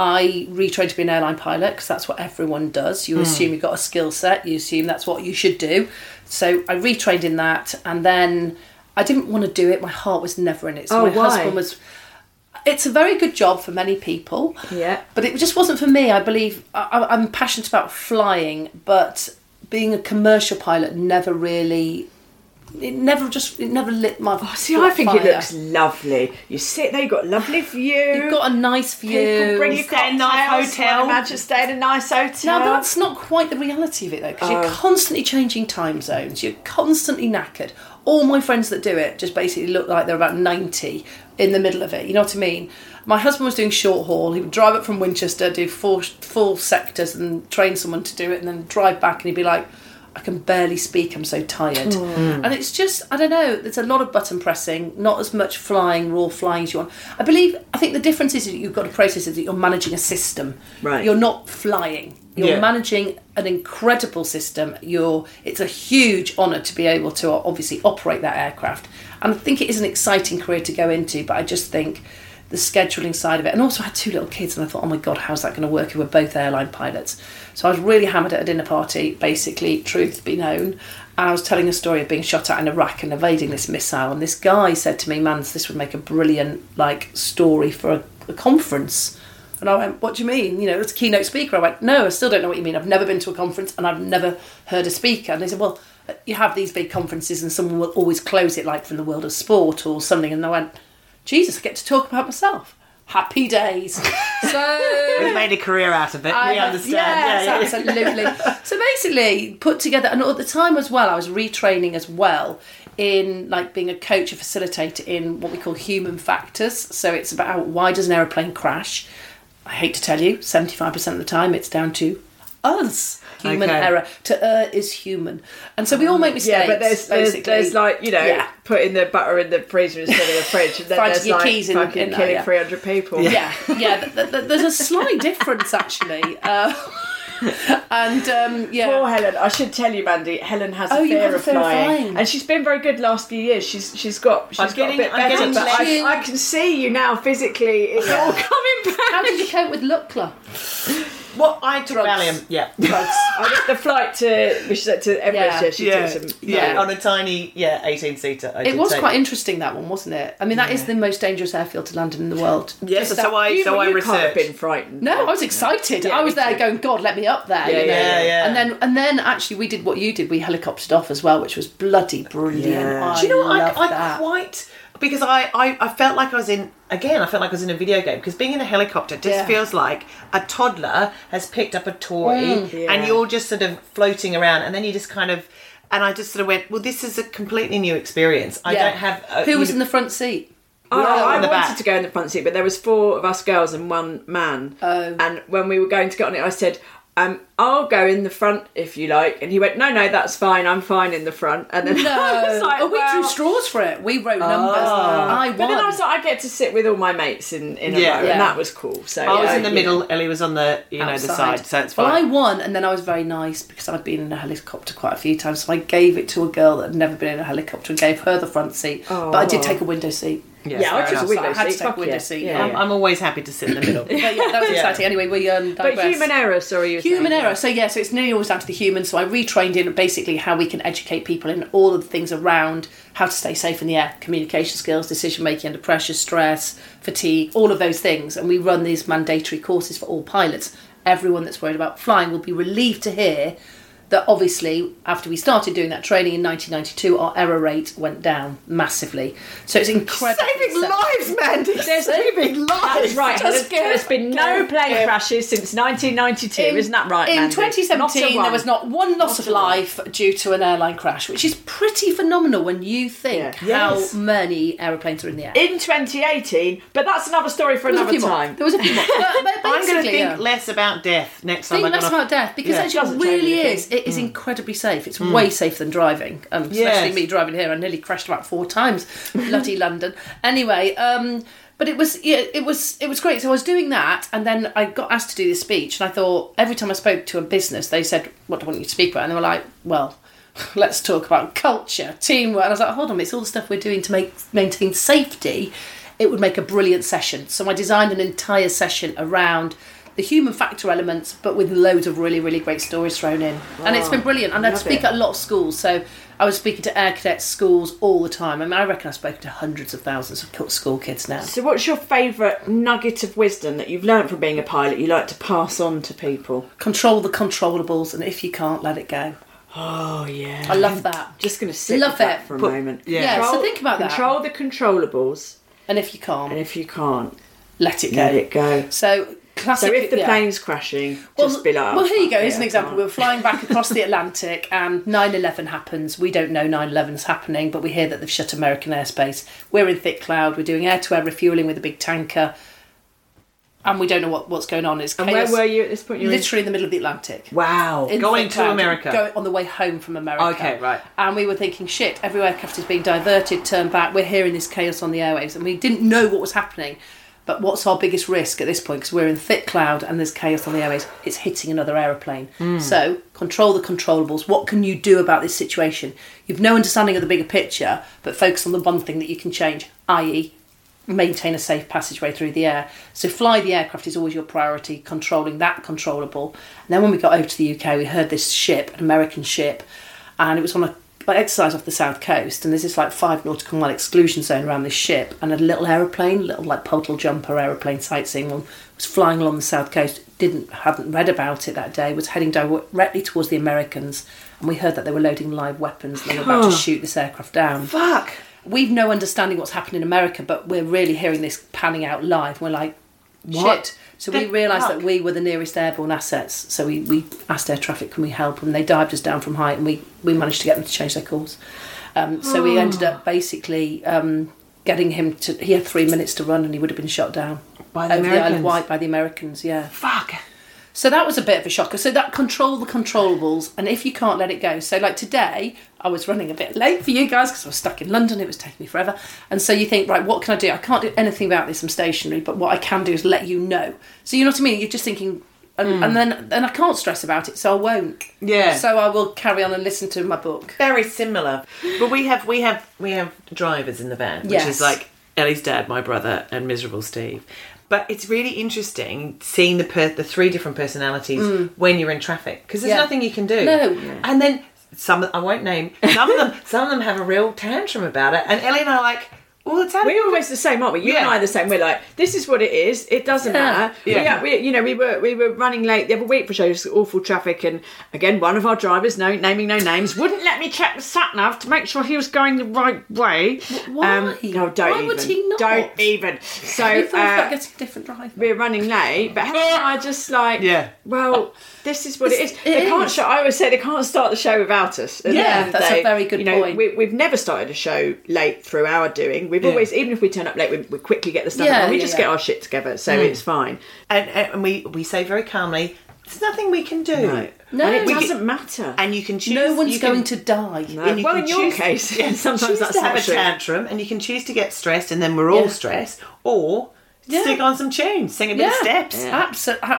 G: I retrained to be an airline pilot because that's what everyone does. You assume you've got a skill set. You assume that's what you should do. So I retrained in that, and then I didn't want to do it. My heart was never in it. So
F: Oh,
G: my
F: why?
G: husband was. It's a very good job for many people.
F: Yeah.
G: But it just wasn't for me. I believe I, I'm passionate about flying, but being a commercial pilot never really. It never just. It never lit my.
F: Oh, see, I think it
G: fire.
F: looks lovely. You sit there, you've got a lovely view.
G: You've got a nice view.
F: People bring you
E: You stay in a nice
F: cocktails.
E: hotel.
F: I'd imagine stay in a nice hotel.
G: Now that's not quite the reality of it though, because
F: Oh.
G: you're constantly changing time zones. You're constantly knackered. All my friends that do it just basically look like they're about ninety in the middle of it. You know what I mean? My husband was doing short haul. He would drive up from Winchester, do four full sectors, and train someone to do it, and then drive back, and he'd be like, "I can barely speak. I'm so tired." And it's just, I don't know. There's a lot of button pressing, not as much flying, raw flying as you want. I believe. I think the difference is that you've got to process is that you're managing a system.
F: Right.
G: You're not flying. You're
E: Yeah.
G: managing an incredible system. You're. It's a huge honour to be able to obviously operate that aircraft, and I think it is an exciting career to go into. But I just think the scheduling side of it, and also I had two little kids, and I thought, oh my god, how's that going to work if we're both airline pilots? So I was really hammered at a dinner party. Basically, truth be known, and I was telling a story of being shot at in Iraq and evading this missile, and this guy said to me, "Mans, this would make a brilliant like story for a, a conference." And I went, "What do you mean? You know, it's a keynote speaker." I went, "No, I still don't know what you mean. I've never been to a conference and I've never heard a speaker." And they said, "Well, you have these big conferences and someone will always close it, like from the world of sport or something." And I went, "Jesus, I get to talk about myself." Happy days. So
E: We've made a career out of it.
G: I-
E: we understand.
G: Yes,
E: yeah, yeah.
G: absolutely. So basically, put together, and at the time as well, I was retraining as well in like being a coach, a facilitator in what we call human factors. So it's about why does an aeroplane crash? I hate to tell you, seventy-five percent of the time it's down to us. Human
E: Okay.
G: error. To err is human. And so we all make mistakes.
F: Yeah, but there's, there's,
G: basically.
F: there's like, you know,
G: Yeah.
F: putting the butter in the freezer instead of the fridge. And then
G: Finding
F: there's
G: your
F: like
G: keys in-
F: fucking
G: in there,
F: killing
G: yeah.
F: three hundred people.
G: Yeah, yeah. th- th- there's a slight difference actually. Uh, and um, yeah.
F: Poor Helen. I should tell you, Mandy, Helen has a
G: Oh, you
F: fear,
G: have a
F: of,
G: fear of
F: flying.
G: flying.
F: And she's been very good last few years. She's she's got she's
E: I'm
F: got
E: getting-
F: a bit
E: I'm
F: better,
E: getting
F: but I,
G: less-
F: I can see you now physically. It's all coming back.
G: How did you cope with Lukla?
E: Well, I took
G: Drugs.
E: Valium. Yeah.
F: I did the flight to which is to Emirates.
G: Yeah.
F: Yeah, she
E: Yeah,
F: took some.
E: yeah,
G: Yeah.
E: on a tiny, yeah, eighteen-seater. I
G: It
E: did
G: was
E: take
G: quite interesting, that one, wasn't it? I mean, that is the most dangerous airfield to land in the world.
E: Yes,
G: Just
E: so
G: that-
E: I,
F: You,
E: so I
F: you can't have
E: researched.
F: been frightened.
G: No, I was excited.
F: Yeah,
G: I was
F: me
G: there
F: too.
G: going, God, let me up there.
F: Yeah,
G: you know?
F: yeah,
E: yeah.
G: And then, and then actually, we did what you did. We helicoptered off as well, which was bloody brilliant.
F: Yeah.
G: I
E: Do you know what?
G: loved
E: I, I
G: that.
E: quite because I, I, I felt like I was in again. I felt like I was in a video game because being in a helicopter just
G: Yeah.
E: feels like a toddler has picked up a toy
F: Yeah.
E: and you're just sort of floating around, and then you just kind of. And I just sort of went, well, this is a completely new experience. I
G: Yeah.
E: don't have. A,
G: Who was
E: you
G: in the front seat?
F: Oh,
E: were
F: I
E: in the
F: wanted
E: back.
F: to go in the front seat, but there was four of us girls and one man.
G: Oh.
F: And when we were going to get on it, I said, um, "I'll go in the front if you like." And he went, "No, no, that's fine. I'm fine in the front." And then
G: No.
F: I was like,
G: oh, we
F: well,
G: drew straws for it. We wrote numbers. I won.
F: But then I was like, I get to sit with all my mates in, in a
E: Yeah.
F: row,
G: Yeah.
F: and that was cool. So
E: I was
F: yeah,
E: in the
F: yeah.
E: middle. Ellie was on the you know the
G: Outside.
E: side, so it's
G: Well, I
E: fine.
G: won, and then I was very nice because I'd been in a helicopter quite a few times. So I gave it to a girl that had never been in a helicopter and gave her the front seat. But I did take a window seat.
E: Yes,
F: Yeah, I
E: fair
F: took a
E: enough.
F: window
G: So I had to
F: seat.
G: take a
F: fuck
G: window
F: yeah.
G: seat,
F: Yeah,
E: I'm,
F: yeah.
E: I'm always happy to sit in the middle.
G: But yeah, that was
E: Yeah.
G: exciting. Anyway, we um,
F: But
G: digress.
F: human error. Sorry, you were
G: Human
F: saying,
G: error.
F: yeah.
G: So yeah, so it's nearly always down to the human. So I retrained in basically how we can educate people in all of the things around how to stay safe in the air, communication skills, decision making under pressure, stress, fatigue, all of those things. And we run these mandatory courses for all pilots. Everyone that's worried about flying will be relieved to hear that obviously after we started doing that training in nineteen ninety-two, our error rate went down massively. So it's incredible.
E: Saving lives, Mandy.
F: There's-
E: Saving lives.
F: That's right.
G: Just
F: There's,
G: go-
F: there's been no
G: go-
F: plane
G: go.
F: crashes since nineteen ninety-two.
G: In-
F: Isn't that right,
G: In
F: Mandy?
G: twenty seventeen,
F: Not a
G: there
F: one.
G: was not one loss of
F: a one.
G: life due to an airline crash, which is pretty phenomenal when you think
F: Yeah.
G: how
E: Yes.
G: many aeroplanes are in the air.
F: in twenty eighteen, but that's another story for
G: There was a
F: another
G: few more.
F: time.
G: There was a few more. But, but
E: I'm going to
G: basically,
E: think
G: yeah.
E: less about death next time.
G: Think
E: I'm
G: less
E: gonna...
G: about death because
E: Yeah.
G: actually
F: Doesn't
G: it
F: change
G: really
F: anything.
G: is. It is incredibly safe. It's way safer than driving. Um, especially
E: Yes.
G: me driving here. I nearly crashed about four times. Bloody London. Anyway, um, but it was yeah, it was it was great. So I was doing that, and then I got asked to do this speech, and I thought every time I spoke to a business, they said, "What do I want you to speak about?" And they were like, "Well, let's talk about culture, teamwork." And I was like, "Hold on, it's all the stuff we're doing to make maintain safety." It would make a brilliant session. So I designed an entire session around the human factor elements, but with loads of really, really great stories thrown in. And it's been brilliant. And I'd
F: love
G: speak
F: it.
G: at a lot of schools. So I was speaking to air cadets schools all the time. I mean, I reckon I've spoken to hundreds of thousands of school kids now.
F: So, what's your favourite nugget of wisdom that you've learnt from being a pilot you like to pass on to people?
G: Control the controllables, and if you can't, let it go.
F: Oh, yeah.
G: I love that.
F: Just going to sit
G: Love
F: with that
G: it.
F: for a
E: Put-
F: moment.
E: yeah.
G: Yeah, so think about that.
F: Control the controllables,
G: And if you can't,
F: and if you can't,
G: let it go.
F: let it go.
G: So, classic.
F: So, if the
G: yeah.
F: plane's crashing,
G: Well,
F: just be like,
G: well,
F: oh,
G: here you go.
F: fuck
G: Here's
F: it,
G: an
F: I
G: example.
F: can't.
G: We were flying back across the Atlantic and nine eleven happens. We don't know nine eleven's happening, but we hear that they've shut American airspace. We're in thick cloud. We're doing air-to-air refuelling with a big tanker. And we don't know what, what's going on. It's
F: And where
G: chaos.
F: were you at this point? You were in-
G: Literally in the middle of the Atlantic.
F: Wow.
G: In
E: Going
G: thick
E: to
G: cloud,
E: America.
G: Going on the way home from America.
E: Okay, right.
G: And we were thinking, shit, every aircraft is being diverted, turned back. We're hearing this chaos on the airwaves. And we didn't know what was happening. But what's our biggest risk at this point? Because we're in thick cloud and there's chaos on the airwaves. It's hitting another aeroplane. So control the controllables. What can you do about this situation? You've no understanding of the bigger picture, but focus on the one thing that you can change, that is maintain a safe passageway through the air. So fly the aircraft is always your priority, controlling that controllable. And then when we got over to the U K, we heard this ship, an American ship, and it was on a like, exercise off the south coast, and there's this like five nautical mile exclusion zone around this ship, and a little aeroplane, little like puddle jumper aeroplane sightseeing one, was flying along the south coast. Didn't hadn't read about it that day. Was heading directly towards the Americans, and we heard that they were loading live weapons and they were about to shoot this aircraft down.
E: Fuck.
G: we've no understanding what's happening in America, but we're really hearing this panning out live. We're like, what? Shit. So we realised that we were the nearest airborne assets. So we, we asked air traffic, can we help? And they dived us down from height, and we, we managed to get them to change their course. Um, so oh. we ended up basically um, getting him to... He had three minutes to run, and he would have been shot down.
E: By the
G: over
E: Americans?
G: The Isle of Wight by the Americans, yeah.
E: Fuck.
G: So that was a bit of a shocker. So that control the controllables, and if you can't let it go. So like today, I was running a bit late for you guys because I was stuck in London. It was taking me forever. And so you think, right, what can I do? I can't do anything about this. I'm stationary, but what I can do is let you know. So you know what I mean? You're just thinking, and, mm. and then then I can't stress about it, so I won't.
E: Yeah.
G: So I will carry on and listen to my book.
E: Very similar. But we have we have we have drivers in the van, which
G: yes.
E: is like Ellie's dad, my brother, and Miserable Steve. But it's really interesting seeing the per- the three different personalities mm. when you're in traffic, because there's
G: yeah.
E: nothing you can do.
G: No. Yeah.
E: And then some, I won't name, some of them some of them have a real tantrum about it. And Ellie and I are like, well, it's happening.
F: We're always the same, aren't we? You yeah. and I are the same. We're like, this is what it is. It doesn't yeah. matter. Yeah. We, we, you know, we were we were running late the other week for shows, awful traffic, and again, one of our drivers, no naming no names, wouldn't let me check the sat nav to make sure he was going the right way.
G: Why?
F: Um, no, don't
G: Why
F: even.
G: would he not?
F: Don't even. So
G: you thought
F: uh,
G: about getting a different driver.
F: We're running late, but I just like,
E: yeah.
F: well, this is what
G: it's,
F: it is.
G: It
F: they
G: is.
F: can't. Show, I always say they can't start the show without us. At
G: yeah, that's
F: day,
G: a very good
F: you know,
G: point.
F: We, we've never started a show late through our doing. We've
E: yeah.
F: always, even if we turn up late, we, we quickly get the stuff
G: yeah,
F: on. We
G: yeah,
F: just
G: yeah.
F: get our shit together, so mm. it's fine.
E: And, and we, we say very calmly, there's nothing we can do.
F: No,
G: no
F: and it
G: we
F: doesn't
E: can,
F: matter.
E: And you can choose.
G: No one's
E: you
G: going
E: can,
G: to die.
F: No.
E: And you
F: well,
E: can
F: in your
E: choose,
F: case,
E: yeah,
F: sometimes
E: choose
F: that's
E: to have
F: not
E: a
F: true.
E: tantrum, and you can choose to get stressed, and then we're all
G: Yeah.
E: stressed, or
G: Yeah.
E: stick on some tunes, sing a bit
G: Yeah.
E: of steps.
F: Yeah.
G: Absolutely.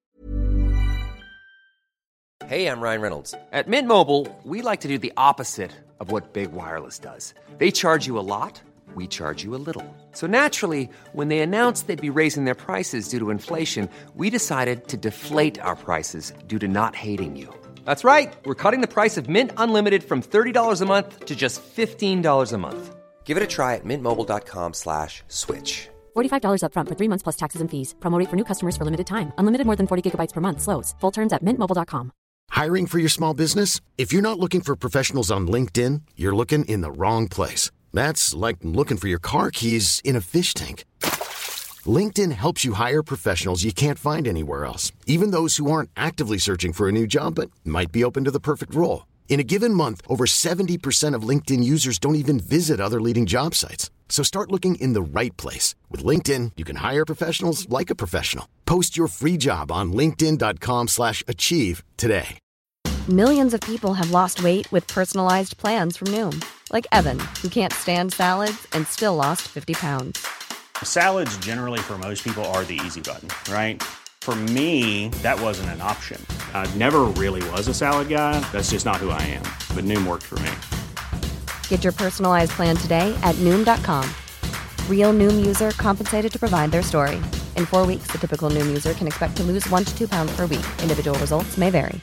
A: Hey, I'm Ryan Reynolds. At Mint Mobile, we like to do the opposite of what Big Wireless does. They charge you a lot, we charge you a little. So naturally, when they announced they'd be raising their prices due to inflation, we decided to deflate our prices due to not hating you. That's right. We're cutting the price of Mint Unlimited from thirty dollars a month to just fifteen dollars a month. Give it a try at mintmobile.com slash switch.
B: forty-five dollars up front for three months plus taxes and fees. Promo rate for new customers for limited time. Unlimited more than forty gigabytes per month. Slows full terms at mint mobile dot com.
H: Hiring for your small business? If you're not looking for professionals on LinkedIn, you're looking in the wrong place. That's like looking for your car keys in a fish tank. LinkedIn helps you hire professionals you can't find anywhere else, even those who aren't actively searching for a new job but might be open to the perfect role. In a given month, over seventy percent of LinkedIn users don't even visit other leading job sites. So start looking in the right place. With LinkedIn, you can hire professionals like a professional. Post your free job on linkedin.com slash achieve today.
I: Millions of people have lost weight with personalized plans from Noom. Like Evan, who can't stand salads and still lost fifty pounds.
J: Salads generally for most people are the easy button, right? For me, that wasn't an option. I never really was a salad guy. That's just not who I am. But Noom worked for me.
I: Get your personalized plan today at Noom dot com. Real Noom user compensated to provide their story. In four weeks, the typical Noom user can expect to lose one to two pounds per week. Individual results may vary.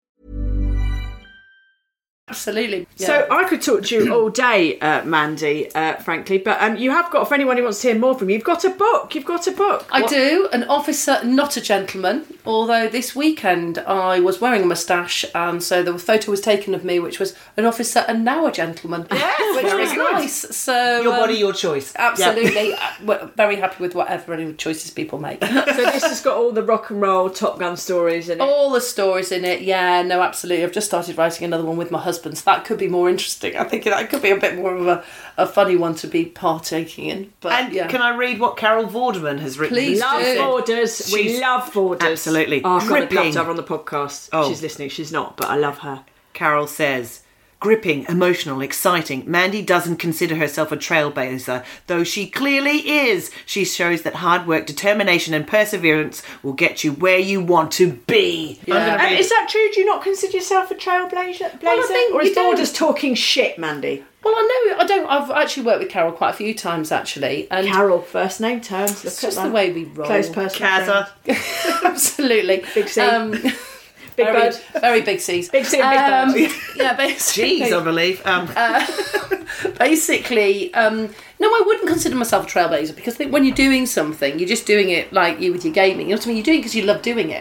G: Absolutely. Yeah.
F: So I could talk to you all day, uh, Mandy, uh, frankly, but um, you have got, for anyone who wants to hear more from you, you've got a book. You've got a book.
G: I
F: What-
G: do. An officer, not a gentleman. Although this weekend I was wearing a moustache, and so the photo was taken of me, which was an officer and now a gentleman.
E: Yes,
G: which
E: very
G: was
E: good.
G: nice. So
E: Your
G: um,
E: body, your choice.
G: Absolutely. Uh, we're very happy with whatever any choices people make.
F: So this has got all the rock and roll Top Gun stories in it.
G: All the stories in it, yeah, no, absolutely. I've just started writing another one with my husband, so that could be more interesting. I think that could be a bit more of a, a funny one to be partaking in. But
E: And
G: yeah.
E: can I read what Carol Vorderman has written?
G: Please
F: Love
G: do.
F: borders. We
E: She's-
F: love borders.
E: Absolutely.
F: Oh, God, I'd love
E: Gripping.
F: to have her on the podcast.
E: Oh.
F: She's listening. She's not, but I love her.
E: Carol says, gripping, emotional, exciting. Mandy doesn't consider herself a trailblazer, though she clearly is. She shows that hard work, determination and perseverance will get you where you want to be.
G: Yeah.
E: I'm gonna
F: Um,
E: read-
F: is that true? Do you not consider yourself a trailblazer?
G: Well, I think
F: or
G: you
F: is
G: don't.
F: Borders talking shit, Mandy?
G: Well, I know I don't. I've actually worked with Carol quite a few times, actually, and
F: Carol, first name terms. Look
G: it's
F: at
G: just
F: that.
G: the way we roll.
F: Close person.
E: Kaza.
G: Absolutely,
F: Big C.
G: Um,
F: Big
G: very,
F: bird.
G: very big C's.
F: Big C and big
G: Um,
F: bird.
G: Yeah, basically.
E: Jeez, I believe. Um,
G: basically, um, no, I wouldn't consider myself a trailblazer because I think when you're doing something, you're just doing it like you with your gaming. You know what I mean? You're doing it because you love doing it.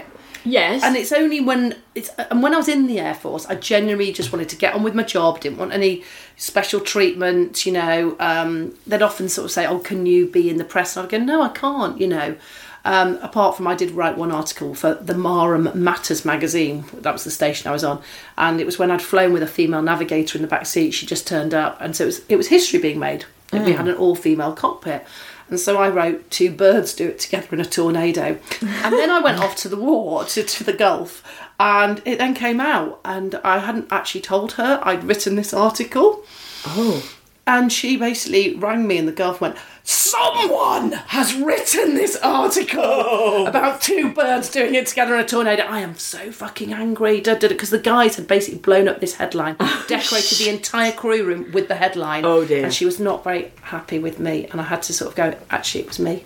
F: Yes.
G: And it's only when it's and when I was in the Air Force, I genuinely just wanted to get on with my job. Didn't want any special treatment. You know, um, they'd often sort of say, "Oh, can you be in the press?" And I'd go, "No, I can't." You know. Um, apart from I did write one article for the Marham Matters magazine. That was the station I was on, and it was when I'd flown with a female navigator in the back seat. She just turned up, and so it was it was history being made. Mm. We had an all-female cockpit, and so I wrote "Two birds do it together in a tornado," and then I went off to the war to, to the Gulf, and it then came out, and I hadn't actually told her I'd written this article.
F: Oh.
G: And she basically rang me in the Gulf and went, "Someone has written this article oh. about two birds doing it together in a tornado. I am so fucking angry." Because the guys had basically blown up this headline, oh, decorated the entire crew room with the headline.
F: Oh dear.
G: And she was not very happy with me. And I had to sort of go, actually, it was me.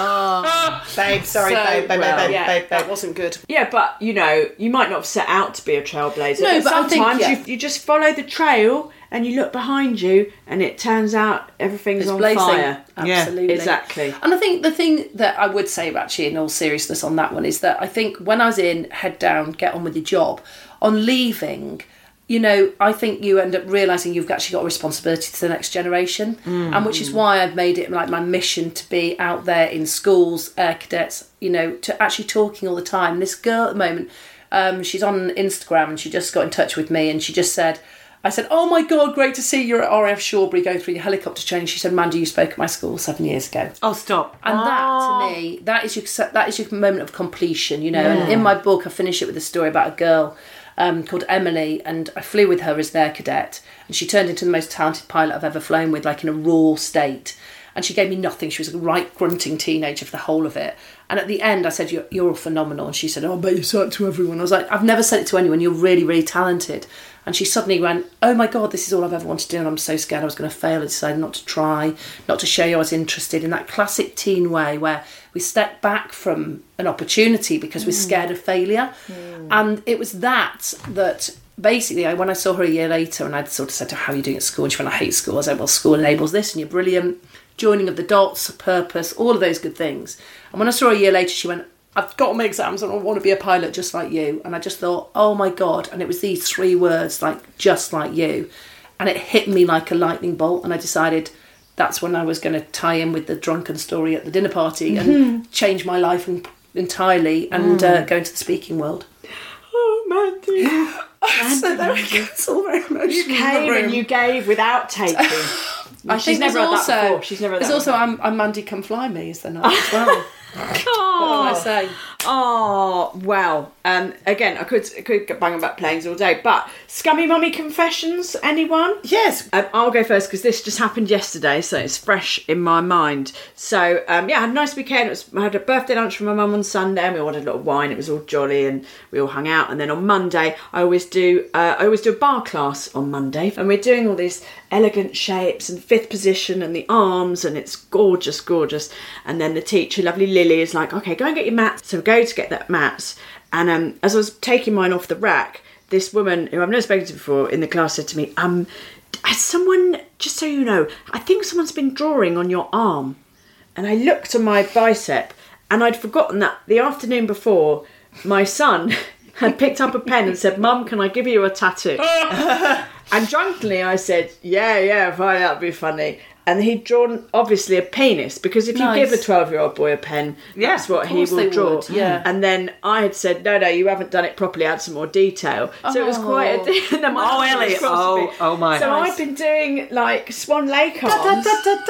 E: Oh, babe, sorry,
G: so,
E: babe, babe,
G: well,
E: babe,
G: yeah,
E: babe, babe.
G: That wasn't good.
F: Yeah, but, you know, you might not have set out to be a trailblazer.
G: No,
F: but,
G: but I
F: sometimes
G: think, yeah.
F: you, you just follow the trail and you look behind you and it turns out everything's
G: It's
F: on
G: blazing.
F: fire.
G: Absolutely.
F: Yeah, exactly.
G: And I think the thing that I would say, actually, in all seriousness on that one, is that I think when I was in head down, get on with your job, on leaving, you know, I think you end up realising you've actually got a responsibility to the next generation. Mm. And which is why I've made it like my mission to be out there in schools, air cadets, you know, to actually talking all the time. This girl at the moment, um, she's on Instagram and she just got in touch with me and she just said, I said, "Oh my God, great to see you at R A F Shawbury going through your helicopter training." She said, "Mandy, you spoke at my school seven years ago."
E: Oh, stop.
G: And
E: oh.
G: that, to me, that is your that is your moment of completion, you know. Yeah. And in my book, I finish it with a story about a girl um, called Emily, and I flew with her as their cadet, and she turned into the most talented pilot I've ever flown with, like in a raw state. And she gave me nothing. She was a right grunting teenager for the whole of it. And at the end, I said, you're, you're all phenomenal. And she said, "Oh, I bet you said it to everyone." I was like, "I've never said it to anyone. You're really, really talented." And she suddenly went, "Oh my God, this is all I've ever wanted to do. And I'm so scared I was going to fail. I decided not to try, not to show you I was interested," in that classic teen way where we step back from an opportunity because we're scared of failure. Mm. And it was that that... Basically, I, when I saw her a year later and I'd sort of said to her, "How are you doing at school?" And she went, "I hate school." I said, "Well, school enables this and you're brilliant." Joining of the dots, purpose, all of those good things. And when I saw her a year later, she went, "I've got my exams and I want to be a pilot just like you." And I just thought, oh my God. And it was these three words, like, just like you. And it hit me like a lightning bolt. And I decided that's when I was going to tie in with the drunken story at the dinner party and mm-hmm. change my life entirely and mm. uh, go into the speaking world.
F: Oh, Mandy.
G: So there we go. It's all very emotional.
F: You came and you gave without taking.
G: I
F: She's
G: think
F: never had
G: also,
F: that before. She's never had
G: there's
F: that
G: also
F: before.
G: I'm, I'm Mandy Come Fly Me is the night as well.
F: Oh,
G: what can I say?
F: Oh, well. Um, again, I could I could bang about planes all day, but Scummy Mummy Confessions, anyone?
E: Yes.
F: Um, I'll go first because this just happened yesterday, so it's fresh in my mind. So, um, yeah, I had a nice weekend. It was, I had a birthday lunch from my mum on Sunday and we all had a lot of wine. It was all jolly and we all hung out. And then on Monday, I always do uh, I always do a bar class on Monday. And we're doing all these elegant shapes and fifth position and the arms, and it's gorgeous, gorgeous. And then the teacher, lovely Lily, is like, "Okay, go and get your mats." So we go to get that mats. And um, as I was taking mine off the rack, this woman, who I've never spoken to before, in the class said to me, um, "Has someone, just so you know, I think someone's been drawing on your arm." And I looked at my bicep, and I'd forgotten that the afternoon before, my son had picked up a pen and said, "Mum, can I give you a tattoo?" And drunkenly I said, yeah, yeah, fine, that'd be funny. And he'd drawn, obviously, a penis, because if
G: Nice.
F: you give a twelve-year-old boy a pen,
E: Yeah,
F: that's what
G: of
F: he
G: course
F: will
G: they
F: draw.
G: would, yeah.
F: And then I had said, no, no, you haven't done it properly, add some more detail. So it was quite a... and then my
E: Oh,
F: husband was
E: Ellie,
F: cross with
E: oh,
F: me.
E: oh my.
F: So
G: Nice.
F: I've been doing, like, Swan Lake arms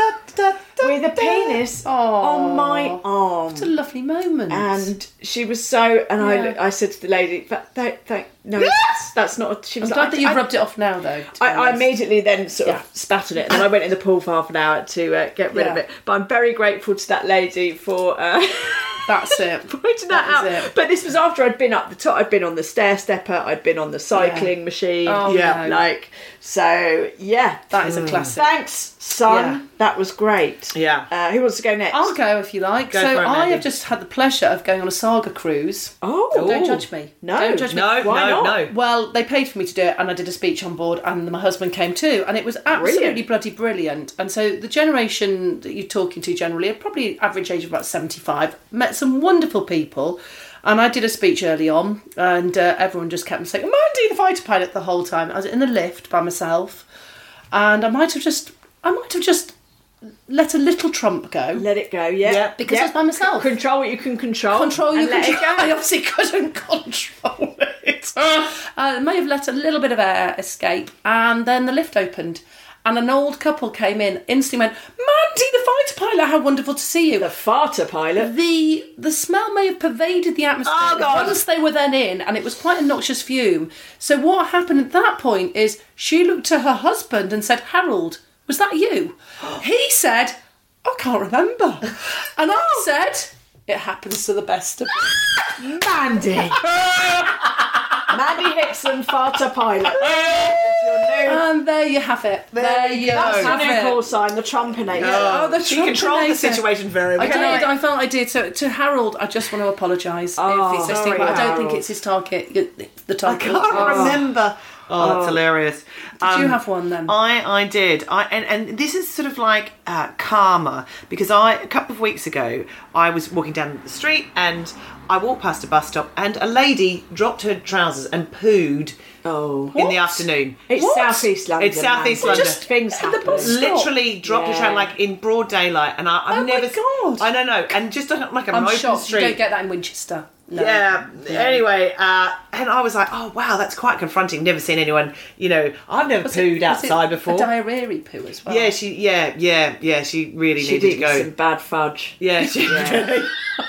F: with a penis on my arm.
G: It's a lovely moment.
F: And she was so... And
G: Yeah.
F: I I said to the lady, "Th- th- th- no, that's, that's not... She
G: I'm
F: was
G: glad
F: like,
G: that you've
F: I-
G: rubbed it off now, though. to be
F: I, I
G: honest.
F: immediately then sort
G: Yeah.
F: of spat on it, and then I went in the pool for half an hour to uh, get rid of
G: Yeah.
F: it. But I'm very grateful to that lady for uh,
G: That's it.
F: pointing that,
G: That is
F: out.
G: it.
F: But this was after I'd been up the top. I'd been on the stair stepper. I'd been on the cycling machine.
G: Oh,
F: yeah,
G: no.
F: like so. Yeah,
G: That is a classic.
F: Thanks, son.
G: Yeah.
F: That was great.
E: Yeah.
F: Uh, who wants to go next?
G: I'll go if you like.
E: Go
G: so
E: for it,
G: I
E: Mandy.
G: have just had the pleasure of going on a saga cruise.
F: Oh,
G: Don't judge me.
F: No.
G: Don't judge me.
E: No,
F: Why
E: no,
F: not?
E: no.
G: Well, they paid for me to do it, and I did a speech on board, and my husband came too, and it was absolutely
F: Brilliant.
G: bloody brilliant. And so the generation that you're talking to generally are probably average age of about seventy-five. Met some wonderful people, And I did a speech early on, and uh, everyone just kept saying, Mandy, the fighter pilot, the whole time. I was in the lift by myself, and I might have just, I might have just let a little trump go.
F: Let it go, yeah.
G: yeah because
F: yeah.
G: I was by myself.
F: Control what you can control.
G: Control you
F: and
G: can
F: let it go.
G: I obviously couldn't control it. I may have let a little bit of air escape, and then the lift opened. And an old couple came in, instantly went, Mandy, the fighter pilot, how wonderful to see you.
F: The farter pilot?
G: The the smell may have pervaded the atmosphere
E: oh, God.
G: once they were then in, and it was quite a noxious fume. So what happened at that point is she looked to her husband and said, Harold, was that you? He said, I can't remember. And I said, it happens to the best of us.
F: Mandy. Mandy Hickson, farter pilot.
G: And there you have it. There, there you
F: That's
G: have
F: the new
G: it.
F: call sign, the Trumpinator.
G: Oh, the
E: She controlled the situation very well.
G: I did. I felt I did. So to Harold, I just want to apologise
F: oh,
G: if he's listening,
F: sorry,
G: but I don't
F: Harold.
G: think it's his target. The target.
E: I can't
G: oh.
E: remember. Oh, that's
F: Oh.
E: hilarious.
G: Did
E: Um,
G: you have one then?
E: I, I did. I and, and this is sort of like uh, karma, because I a couple of weeks ago I was walking down the street and I walked past a bus stop and a lady dropped her trousers and pooed
F: Oh.
E: in
F: What?
E: the afternoon.
F: It's
G: What?
F: South East London.
E: It's South East
F: man.
E: London.
F: Just things
G: At the
F: happen.
G: bus stop.
E: Literally dropped her
F: Yeah.
E: trousers like in broad daylight, and I, I've
G: Oh my
E: never.
G: God.
E: I don't know, and just on like an
G: I'm
E: open
G: shocked
E: street.
G: you don't get that in Winchester. No.
E: Yeah. Anyway, uh, and I was like, oh wow, that's quite confronting. Never seen anyone, you know. I've never
G: Was
E: pooed
G: it, was
E: outside
G: it
E: before.
G: A diarrhea poo as well.
E: Yeah, she. Yeah, yeah, yeah. She really
F: She'd
E: needed to
F: eaten
E: go.
F: some bad fudge.
E: Yeah. She,
F: Yeah.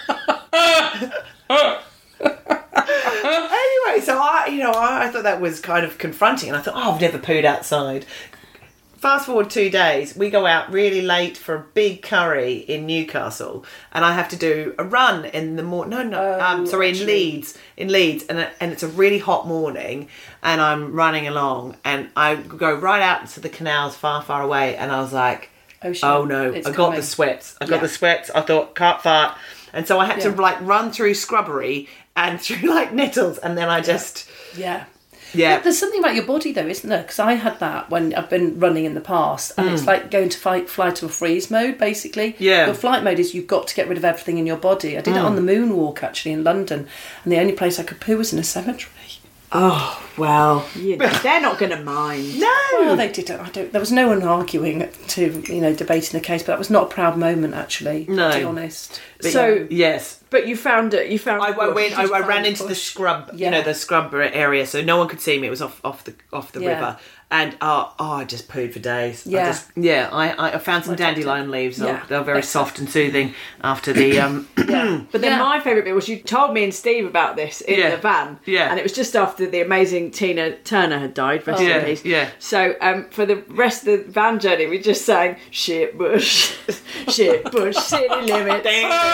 E: Anyway, so I, you know, I, I thought that was kind of confronting, and I thought, oh, I've never pooed outside. Fast forward two days, we go out really late for a big curry in Newcastle, and I have to do a run in the morning. No, no,
G: Oh,
E: um, sorry, in
G: actually.
E: Leeds, in Leeds, and and it's a really hot morning, and I'm running along, and I go right out into the canals, far, far away, and I was like,
G: Oh, shit.
E: oh no,
G: It's
E: I got
G: coming.
E: the sweats. I got
G: Yeah.
E: the sweats. I thought, can't fart, and so I had to
G: Yeah.
E: like run through scrubbery and through like nettles, and then I just.
G: Yeah.
E: Yeah.
G: But there's something about your body though, isn't there? Because I had that when I've been running in the past, and it's like going to fight, fly to a freeze mode, basically.
E: Yeah.
G: Your flight mode is you've got to get rid of everything in your body. I did it on the moonwalk actually in London, and the only place I could poo was in a cemetery.
F: Oh, well, you know, they're not going to mind.
E: No.
G: Well, they didn't. I don't. There was no one arguing to, you know, debating the case, but that was not a proud moment actually.
E: No.
G: To be honest.
F: So,
E: Yes.
F: but you found it. You found.
E: I, I
F: bush.
E: went. I, I
G: found
E: ran
G: the
E: into the
G: bush.
E: scrub,
G: Yeah.
E: you know, the scrub area, so no one could see me. It was off, off the, off the
G: Yeah.
E: river, and uh, oh, I just pooed for days. I
G: Yeah.
E: just, yeah. I, I found some
G: Like that.
E: dandelion leaves. They
G: Yeah.
E: were, they were very
G: That's
E: soft and soothing after the. Um,
F: But then
G: Yeah.
F: my favourite bit was you told me and Steve about this in
E: Yeah.
F: the van.
E: Yeah.
F: And it was just after the amazing Tina Turner had died, rest
E: Yeah,
F: in peace.
E: yeah.
F: So um, for the rest of the van journey, we just sang Shit Bush, Shit Bush, City Limits.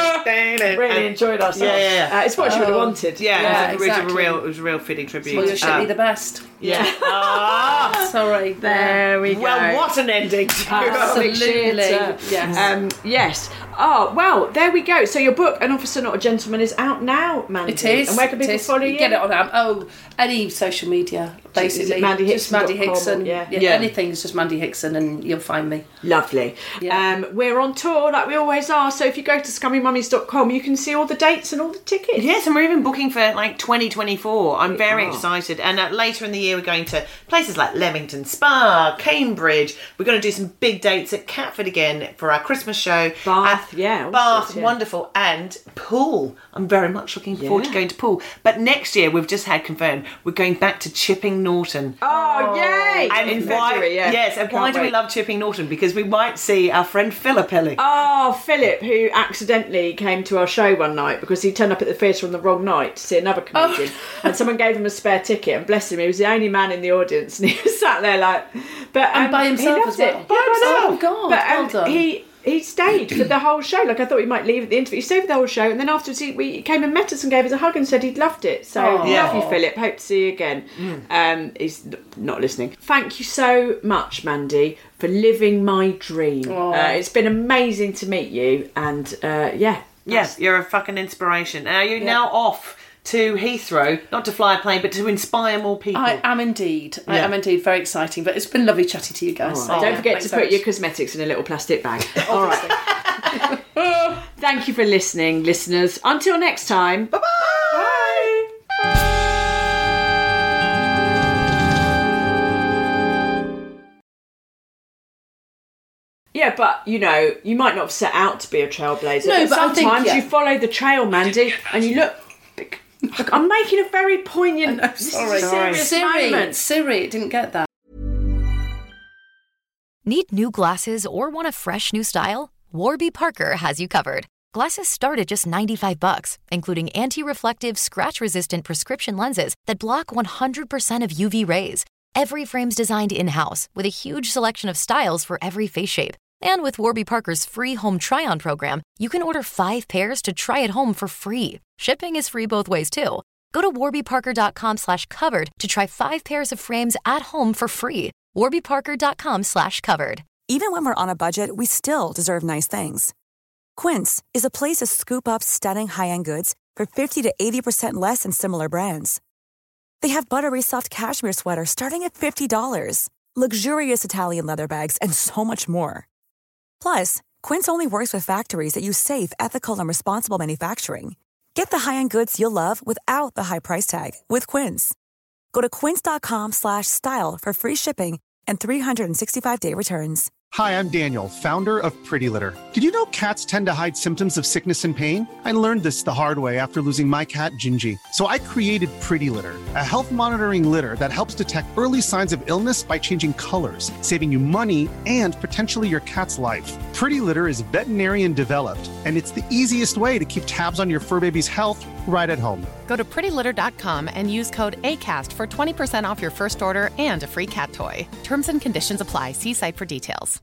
F: Really enjoyed ourselves.
E: Yeah, yeah, yeah.
F: Uh, it's what you would have wanted.
E: Yeah,
G: Yeah,
E: it, was a, it was a
G: exactly.
E: real, it was a real fitting tribute.
G: Well, you're
E: Um,
G: shitly the best.
E: yeah. Ah,
G: Sorry.
F: There we go.
E: well, what an ending to
G: Absolutely.
F: Yes.
G: Yes.
F: Um, yes. Oh, well, there we go. So your book, An Officer Not a Gentleman, is out now, Mandy.
G: It is.
F: And where can
G: it
F: people
G: is.
F: follow you?
G: Get it on um, oh any social media basically.
F: Is it mandy
G: just
F: hickson dot
G: Mandy
F: com or-
G: Hickson.
F: yeah.
E: Yeah.
G: Anything is just Mandy Hickson, and you'll find me.
F: Lovely.
G: Yeah.
F: Um, we're on tour like we always are. So if you go to scummy mummies dot com, you can see all the dates and all the tickets.
E: Yes, and we're even booking for like twenty twenty-four. I'm very
F: are.
E: excited. And uh, later in the year, we're going to places like Leamington Spa, Cambridge. We're going to do some big dates at Catford again for our Christmas show.
F: Bath,
E: Uh,
F: yeah, all
E: Bath,
F: sorts, yeah.
E: wonderful. And Poole. I'm very much looking forward to
F: Yeah.
E: going to Poole. But next year, we've just had confirmed, we're going back to Chipping Norton.
F: Oh, yay!
E: And
F: in
E: why,
F: February, yeah.
E: Yes, and why
F: Can't
E: do we
F: wait.
E: love Chipping Norton? Because we might see our friend Philip Ellie.
F: Oh, Philip, who accidentally came to our show one night because he turned up at the theatre on the wrong night to see another comedian, and someone gave him a spare ticket. And bless him, he was the only man in the audience, and he was sat there like, but um,
G: And by himself
F: he loved
G: as well.
F: It.
G: By
F: Yeah,
G: himself.
F: himself.
G: Oh, God,
F: But um,
G: well done.
F: he he stayed for the whole show. Like I thought he might leave at the interview. He stayed for the whole show, and then afterwards he, we, he came and met us and gave us a hug and said he'd loved it. So
G: Oh.
F: love
E: Yeah.
F: you, Philip. Hope to see you again. Um, he's n- not listening. Thank you so much, Mandy, for living my dream.
G: Oh.
F: Uh, it's been amazing to meet you, and uh, yeah,
E: Yes, you're a fucking inspiration. Now you're now off to Heathrow, not to fly a plane, but to inspire more people.
G: I am indeed. I
E: Yeah.
G: am indeed very exciting. But it's been lovely chatting to you guys.
F: All
G: So,
F: right. Don't
G: yeah,
F: forget
G: thanks
F: to
G: very
F: put your
G: much.
F: cosmetics in a little plastic bag. All right. Thank you for listening, listeners. Until next time. Bye-bye. Yeah, but, you know, you might not have set out to be a trailblazer.
G: No,
F: but,
G: but I
F: sometimes
G: think, yeah.
F: you follow the trail, Mandy, and you look... Look, I'm making a very poignant,
G: know, sorry.
F: serious
G: Siri,
F: moment.
G: Siri, didn't get that.
B: Need new glasses or want a fresh new style? Warby Parker has you covered. Glasses start at just ninety-five bucks, including anti-reflective, scratch-resistant prescription lenses that block one hundred percent of U V rays. Every frame's designed in-house with a huge selection of styles for every face shape. And with Warby Parker's free home try-on program, you can order five pairs to try at home for free. Shipping is free both ways, too. Go to warbyparker.com slash covered to try five pairs of frames at home for free. warbyparker.com slash covered.
K: Even when we're on a budget, we still deserve nice things. Quince is a place to scoop up stunning high-end goods for fifty to eighty percent less than similar brands. They have buttery soft cashmere sweaters starting at fifty dollars, luxurious Italian leather bags, and so much more. Plus, Quince only works with factories that use safe, ethical, and responsible manufacturing. Get the high-end goods you'll love without the high price tag with Quince. Go to quince.com slash style for free shipping and three sixty-five day returns.
L: Hi, I'm Daniel, founder of Pretty Litter. Did you know cats tend to hide symptoms of sickness and pain? I learned this the hard way after losing my cat, Gingy. So I created Pretty Litter, a health monitoring litter that helps detect early signs of illness by changing colors, saving you money and potentially your cat's life. Pretty Litter is veterinarian developed, and it's the easiest way to keep tabs on your fur baby's health right at home.
M: Go to pretty litter dot com and use code ACAST for twenty percent off your first order and a free cat toy. Terms and conditions apply. See site for details.